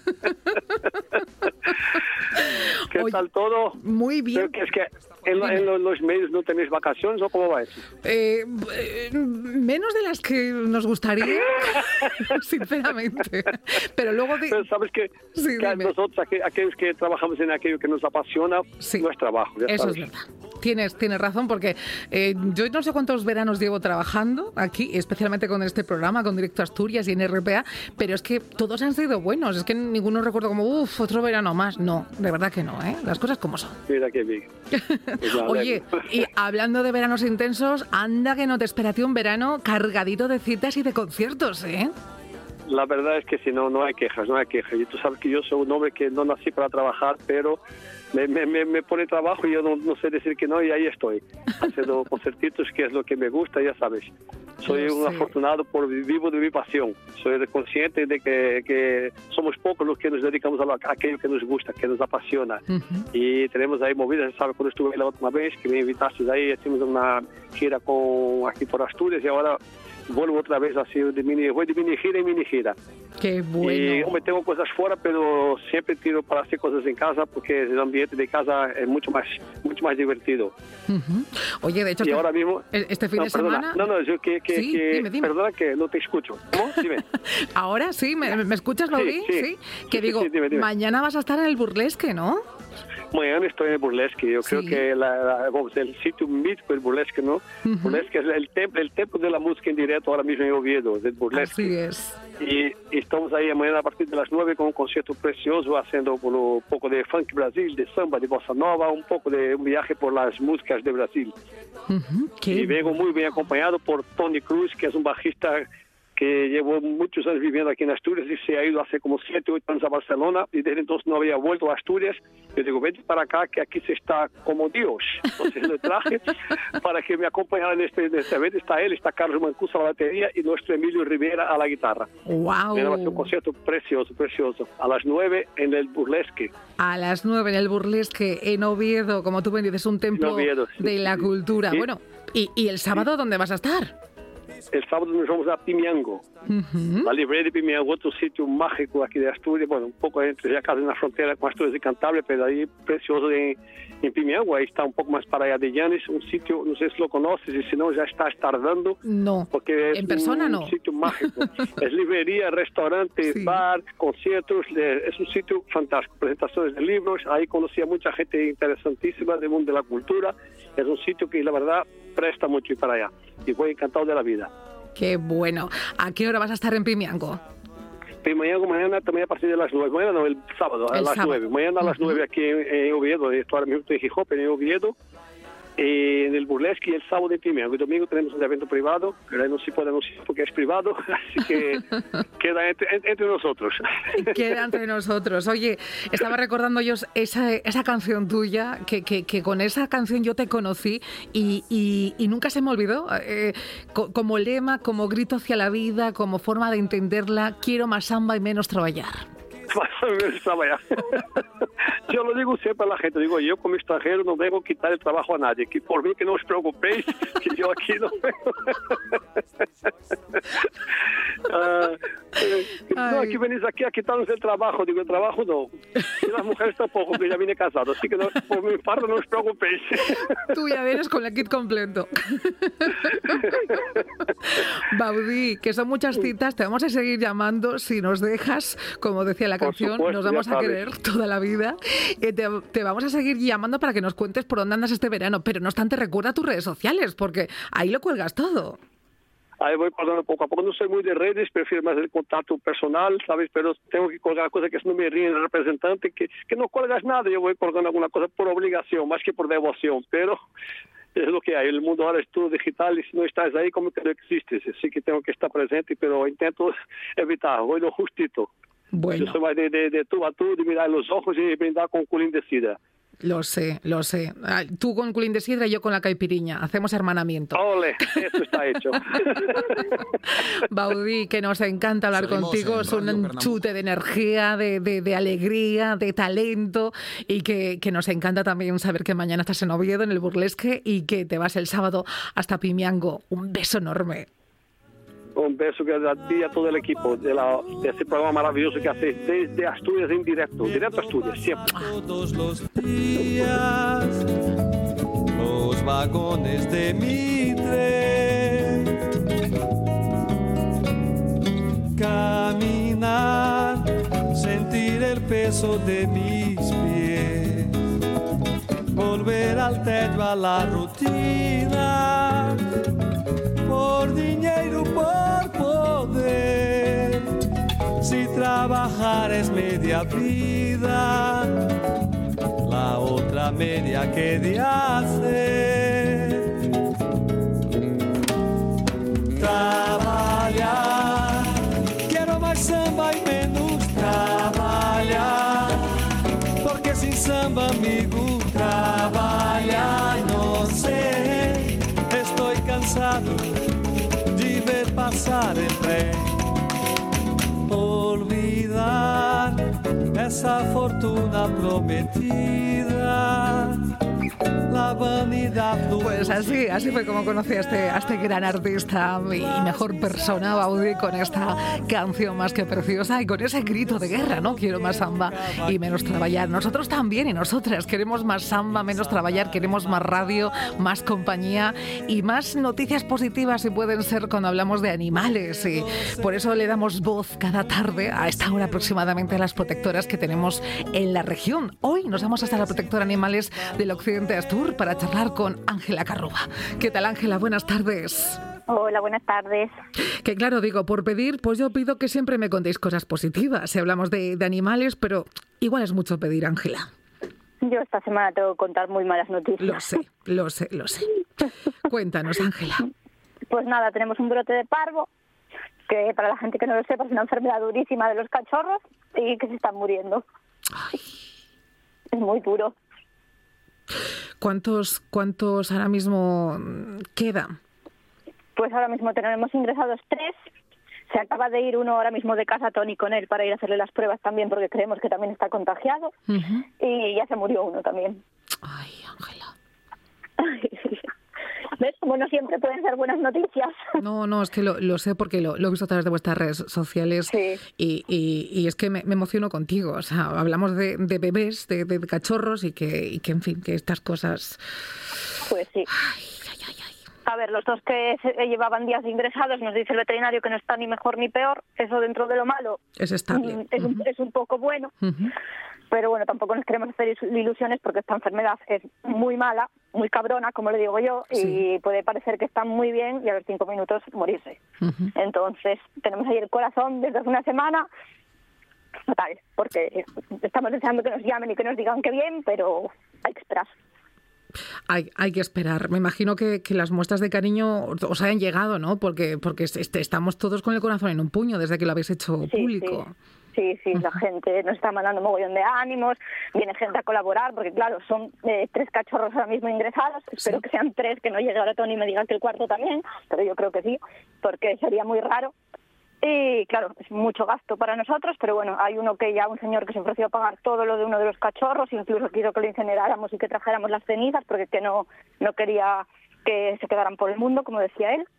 G: ¿Qué
C: Oye,
G: tal todo?
C: Muy bien.
G: Es que en los medios no tenéis vacaciones o cómo va eso.
C: Menos de las que nos gustaría, sinceramente. Pero luego...
G: Pero sabes que
C: dime.
G: nosotros, aquellos que trabajamos en aquello que nos apasiona,
C: Sí.
G: no es trabajo. Ya
C: Eso
G: sabes.
C: es verdad. Tienes razón, porque yo no sé cuántos veranos llevo trabajando aquí, especialmente con este programa, con Directo Asturias y en RPA, pero es que todos han sido buenos. Es que ninguno recuerdo como, otro verano más. No, de verdad que no, ¿eh? Las cosas como son.
G: Mira qué bien. Pues nada,
C: Oye, y hablando de veranos intensos, anda que no te espera a ti un verano cargadito de citas y de conciertos, ¿eh?
G: La verdad es que si no hay quejas. Y tú sabes que yo soy un hombre que no nací para trabajar, pero me pone trabajo y yo no sé decir que no, y ahí estoy, haciendo concertitos, que es lo que me gusta, ya sabes. Soy un afortunado por vivo de mi pasión. Soy consciente de que somos pocos los que nos dedicamos a aquello que nos gusta, que nos apasiona. Y tenemos ahí movidas, ¿sabes? Cuando estuve la última vez, que me invitaste ahí, hicimos una gira aquí por Asturias y ahora vuelvo otra vez así voy de mini gira en mini gira.
C: Qué bueno.
G: Y hombre, tengo cosas fuera, pero siempre tiro para hacer cosas en casa porque el ambiente de casa es mucho más divertido.
C: Oye, de hecho,
G: y ahora mismo
C: este fin de
G: perdona,
C: semana...
G: yo
C: Dime.
G: perdona que no te escucho. ¿Cómo? Dime.
C: Ahora sí, ¿me escuchas, Baudí?
G: Sí.
C: Que digo,
G: Dime.
C: mañana vas a estar en el burlesque, ¿no?
G: Mañana estoy en el burlesque. Yo creo que el sitio mítico del burlesque, ¿no? Burlesque es el templo de la música en directo ahora mismo en Oviedo, del burlesque.
C: Así es.
G: Y estamos ahí mañana a partir de las 9 con un concierto precioso, haciendo un poco de funk Brasil, de samba, de bossa nova, un poco de un viaje por las músicas de Brasil. Y vengo muy bien acompañado por Tony Cruz, que es un bajista que llevo muchos años viviendo aquí en Asturias y se ha ido hace como 7 o 8 años a Barcelona y desde entonces no había vuelto a Asturias. Yo digo, vete para acá que aquí se está como Dios. Entonces le traje para que me acompañara en este evento. Está él, está Carlos Mancuso a la batería y nuestro Emilio Rivera a la guitarra.
C: ¡Wow!
G: Va a ser un concierto precioso. A las 9 en el burlesque.
C: A las 9 en el burlesque en Oviedo, como tú me dices, un templo
G: Oviedo, sí,
C: de la cultura.
G: Sí.
C: Bueno, ¿y el sábado dónde vas a estar?
G: el sábado nos vamos a Pimiango, la librería de Pimiango, otro sitio mágico aquí de Asturias, bueno, un poco entre ya casi en la frontera con Asturias y Cantabria, pero ahí precioso en Pimiango, ahí está un poco más para allá de Llanes, un sitio, no sé si lo conoces y si no ya estás tardando.
C: No,
G: porque es
C: en persona no.
G: Un sitio mágico, es librería, restaurante,
C: Sí.
G: bar, conciertos, es un sitio fantástico, presentaciones de libros, ahí conocí a mucha gente interesantísima del mundo de la cultura, es un sitio que la verdad presta mucho ir para allá y voy encantado de la vida.
C: Qué bueno. ¿A qué hora vas a estar en Pimiango?
G: Mañana también a partir de las 9, mañana no, el sábado a las 9, mañana a las 9 aquí en Oviedo, esto ahora mismo estoy en Gijón, pero en Oviedo, en el Burlesque, y el sábado en Pimiango. El domingo tenemos un evento privado, pero no se puede anunciar porque es privado, así que queda entre nosotros.
C: Queda entre nosotros. Oye, estaba recordando yo esa canción tuya, que con esa canción yo te conocí y nunca se me olvidó. Como lema, como grito hacia la vida, como forma de entenderla, quiero más samba y menos trabajar.
G: Yo lo digo siempre a la gente, digo, yo como extranjero no vengo a quitar el trabajo a nadie, que por mí que no os preocupéis, que yo aquí no vengo. No, aquí venís aquí a quitarnos el trabajo, digo, el trabajo no, y las mujeres tampoco, que ya vine casado, así que no, por mi parte no os preocupéis.
C: Tú ya vienes con el kit completo. Baudí, que son muchas citas, te vamos a seguir llamando si nos dejas, como decía la canción,
G: supuesto,
C: nos vamos
G: ya
C: a
G: sabes.
C: querer toda la vida. Te vamos a seguir llamando para que nos cuentes por dónde andas este verano, pero no obstante recuerda tus redes sociales, porque ahí lo cuelgas todo.
G: Ahí voy colgando poco a poco, no soy muy de redes, prefiero más el contacto personal, ¿sabes? Pero tengo que colgar cosas que no me ríen el representante, que no colgas nada, yo voy colgando alguna cosa por obligación, más que por devoción, pero es lo que hay, el mundo ahora es todo digital y si no estás ahí, como que no existes, así que tengo que estar presente, pero intento evitar, voy lo justito.
C: Bueno.
G: Yo soy más de tú a tú, de mirar los ojos y brindar con culín de sidra.
C: Lo sé. Tú con culín de sidra y yo con la caipiriña. Hacemos hermanamiento.
G: ¡Ole! Eso está hecho.
C: Baudí, que nos encanta hablar
H: Seguimos
C: contigo.
H: en
C: Es un
H: Radio
C: enchute de energía, de alegría, de talento. Y que nos encanta también saber que mañana estás en Oviedo, en el Burlesque, y que te vas el sábado hasta Pimiango. Un beso enorme.
G: Un beso a ti y a todo el equipo de este programa maravilloso que hacéis desde Asturias en directo a Asturias, siempre.
B: Todos los días, los vagones de mi tren, caminar, sentir el peso de mis pies, volver al techo a la rutina, por dinero, por poder. Si trabajar es media vida, la otra media que de hacer. Trabalhar, quiero más samba y menos trabalhar, porque sin samba, amigo, trabalhar no sé. Estoy cansado de ver pasar el tren, olvidar esa fortuna prometida, la vanidad.
C: Pues así fue como conocí a este gran artista y mejor persona, Baudí, con esta canción más que preciosa y con ese grito de guerra, ¿no? Quiero más samba y menos traballar. Nosotros también y nosotras queremos más samba, menos traballar, queremos más radio, más compañía y más noticias positivas si pueden ser cuando hablamos de animales y por eso le damos voz cada tarde a esta hora aproximadamente a las protectoras que tenemos en la región. Hoy nos vamos hasta la protectora Animales del Occidente Astur para charlar con Ángela Carruba. ¿Qué tal, Ángela? Buenas tardes.
I: Hola, buenas tardes.
C: Que claro, digo, por pedir, pues yo pido que siempre me contéis cosas positivas. Si hablamos de animales, pero igual es mucho pedir, Ángela.
I: Yo esta semana tengo que contar muy malas noticias.
C: Lo sé. Cuéntanos, Ángela.
I: Pues nada, tenemos un brote de parvo, que para la gente que no lo sepa es una enfermedad durísima de los cachorros y que se están muriendo.
C: Ay.
I: Es muy duro.
C: ¿Cuántos ahora mismo quedan?
I: Pues ahora mismo tenemos ingresados 3. Se acaba de ir uno ahora mismo de casa, Tony, con él para ir a hacerle las pruebas también porque creemos que también está contagiado. Y ya se murió uno también.
C: Ay, Ángela.
I: ¿Ves? Como no siempre pueden ser buenas noticias.
C: No, es que lo sé porque lo he visto a través de vuestras redes sociales.
I: Sí.
C: Y es que me emociono contigo. O sea, hablamos de bebés, de cachorros y que, en fin, que estas cosas...
I: Pues sí.
C: Ay.
I: A ver, los dos que llevaban días ingresados, nos dice el veterinario que no está ni mejor ni peor. Eso, dentro de lo malo,
C: es estable.
I: Es un poco bueno. Pero bueno, tampoco nos queremos hacer ilusiones porque esta enfermedad es muy mala, muy cabrona, como le digo yo, y puede parecer que está muy bien y a los 5 minutos morirse. Entonces, tenemos ahí el corazón desde hace una semana fatal, porque estamos deseando que nos llamen y que nos digan que bien, pero hay que esperar.
C: Hay que esperar. Me imagino que las muestras de cariño os hayan llegado, ¿no? Porque estamos todos con el corazón en un puño desde que lo habéis hecho público.
I: Sí, la gente nos está mandando un mogollón de ánimos, viene gente a colaborar, porque claro, son 3 cachorros ahora mismo ingresados, espero que sean 3, que no llegue ahora Tony y me diga que el cuarto también, pero yo creo que sí, porque sería muy raro. Y claro, es mucho gasto para nosotros, pero bueno, hay un señor que se ofreció a pagar todo lo de uno de los cachorros, incluso quiso que lo incineráramos y que trajéramos las cenizas, porque que no quería que se quedaran por el mundo, como decía él.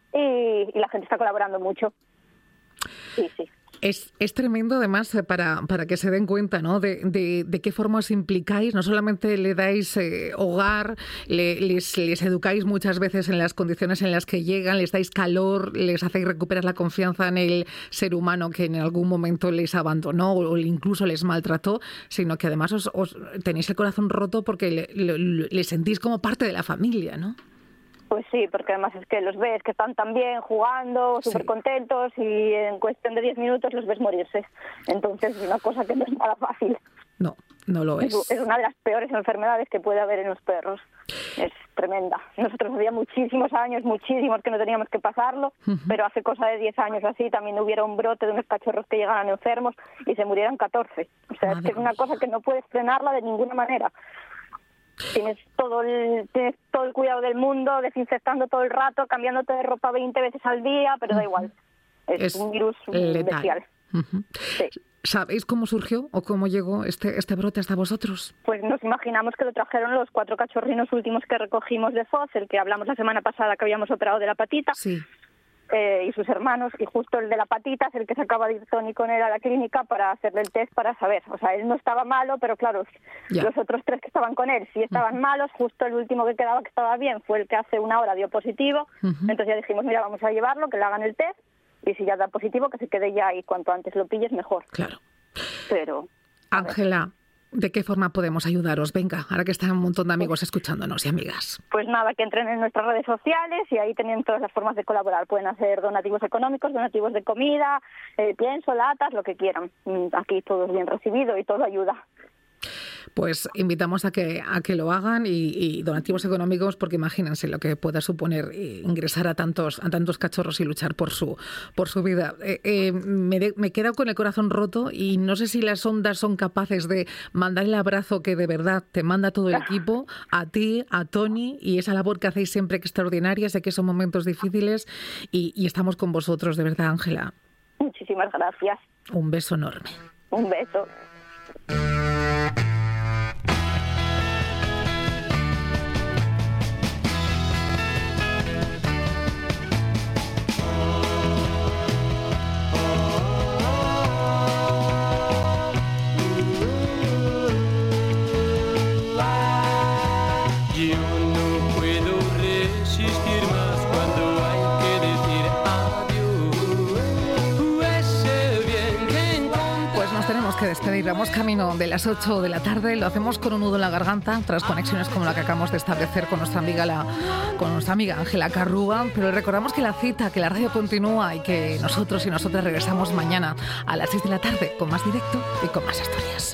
I: Y la gente está colaborando mucho. Sí.
C: Es tremendo, además, para que se den cuenta, ¿no? de qué forma os implicáis. No solamente le dais hogar, les educáis muchas veces en las condiciones en las que llegan, les dais calor, les hacéis recuperar la confianza en el ser humano que en algún momento les abandonó o incluso les maltrató, sino que además os tenéis el corazón roto porque le sentís como parte de la familia, ¿no?
I: Pues sí, porque además es que los ves que están tan bien jugando, súper contentos, y en cuestión de 10 minutos los ves morirse. Entonces es una cosa que no es nada fácil.
C: No lo es.
I: Es una de las peores enfermedades que puede haber en los perros. Es tremenda. Nosotros había muchísimos que no teníamos que pasarlo, pero hace cosa de 10 años así también hubiera un brote de unos cachorros que llegaban enfermos y se murieron 14. O sea, es que es una cosa que no puedes frenarla de ninguna manera. Tienes todo el cuidado del mundo, desinfectando todo el rato, cambiándote de ropa 20 veces al día, pero da igual. Es un virus bestial. Sí.
C: ¿Sabéis cómo surgió o cómo llegó este brote hasta vosotros?
I: Pues nos imaginamos que lo trajeron los 4 cachorrinos últimos que recogimos de Foz, el que hablamos la semana pasada que habíamos operado de la patita.
C: Sí.
I: Y sus hermanos, y justo el de la patita es el que se acaba de ir Tony con él a la clínica para hacerle el test para saber. O sea, él no estaba malo, pero claro, los otros 3 que estaban con él sí estaban malos. Justo el último que quedaba que estaba bien fue el que hace una hora dio positivo. Entonces ya dijimos, mira, vamos a llevarlo, que le hagan el test, y si ya da positivo, que se quede ya, y cuanto antes lo pilles, mejor.
C: Claro.
I: Pero...
C: Ángela, ¿de qué forma podemos ayudaros? Venga, ahora que están un montón de amigos escuchándonos y amigas.
I: Pues nada, que entren en nuestras redes sociales y ahí tienen todas las formas de colaborar. Pueden hacer donativos económicos, donativos de comida, pienso, latas, lo que quieran. Aquí todo es bien recibido y todo ayuda.
C: Pues invitamos a que lo hagan y donativos económicos, porque imagínense lo que pueda suponer ingresar a tantos cachorros y luchar por su vida. Me he quedado con el corazón roto y no sé si las ondas son capaces de mandar el abrazo que de verdad te manda todo el equipo, a ti, a Tony, y esa labor que hacéis siempre que es extraordinaria. Sé que son momentos difíciles y estamos con vosotros, de verdad, Ángela.
I: Muchísimas gracias.
C: Un beso enorme.
I: Un beso.
C: Que despedir. Vamos camino de las 8 de la tarde. Lo hacemos con un nudo en la garganta, tras conexiones como la que acabamos de establecer con nuestra amiga Ángela Carrúa. Pero recordamos que la radio continúa y que nosotros y nosotras regresamos mañana a las 6 de la tarde con más directo y con más historias.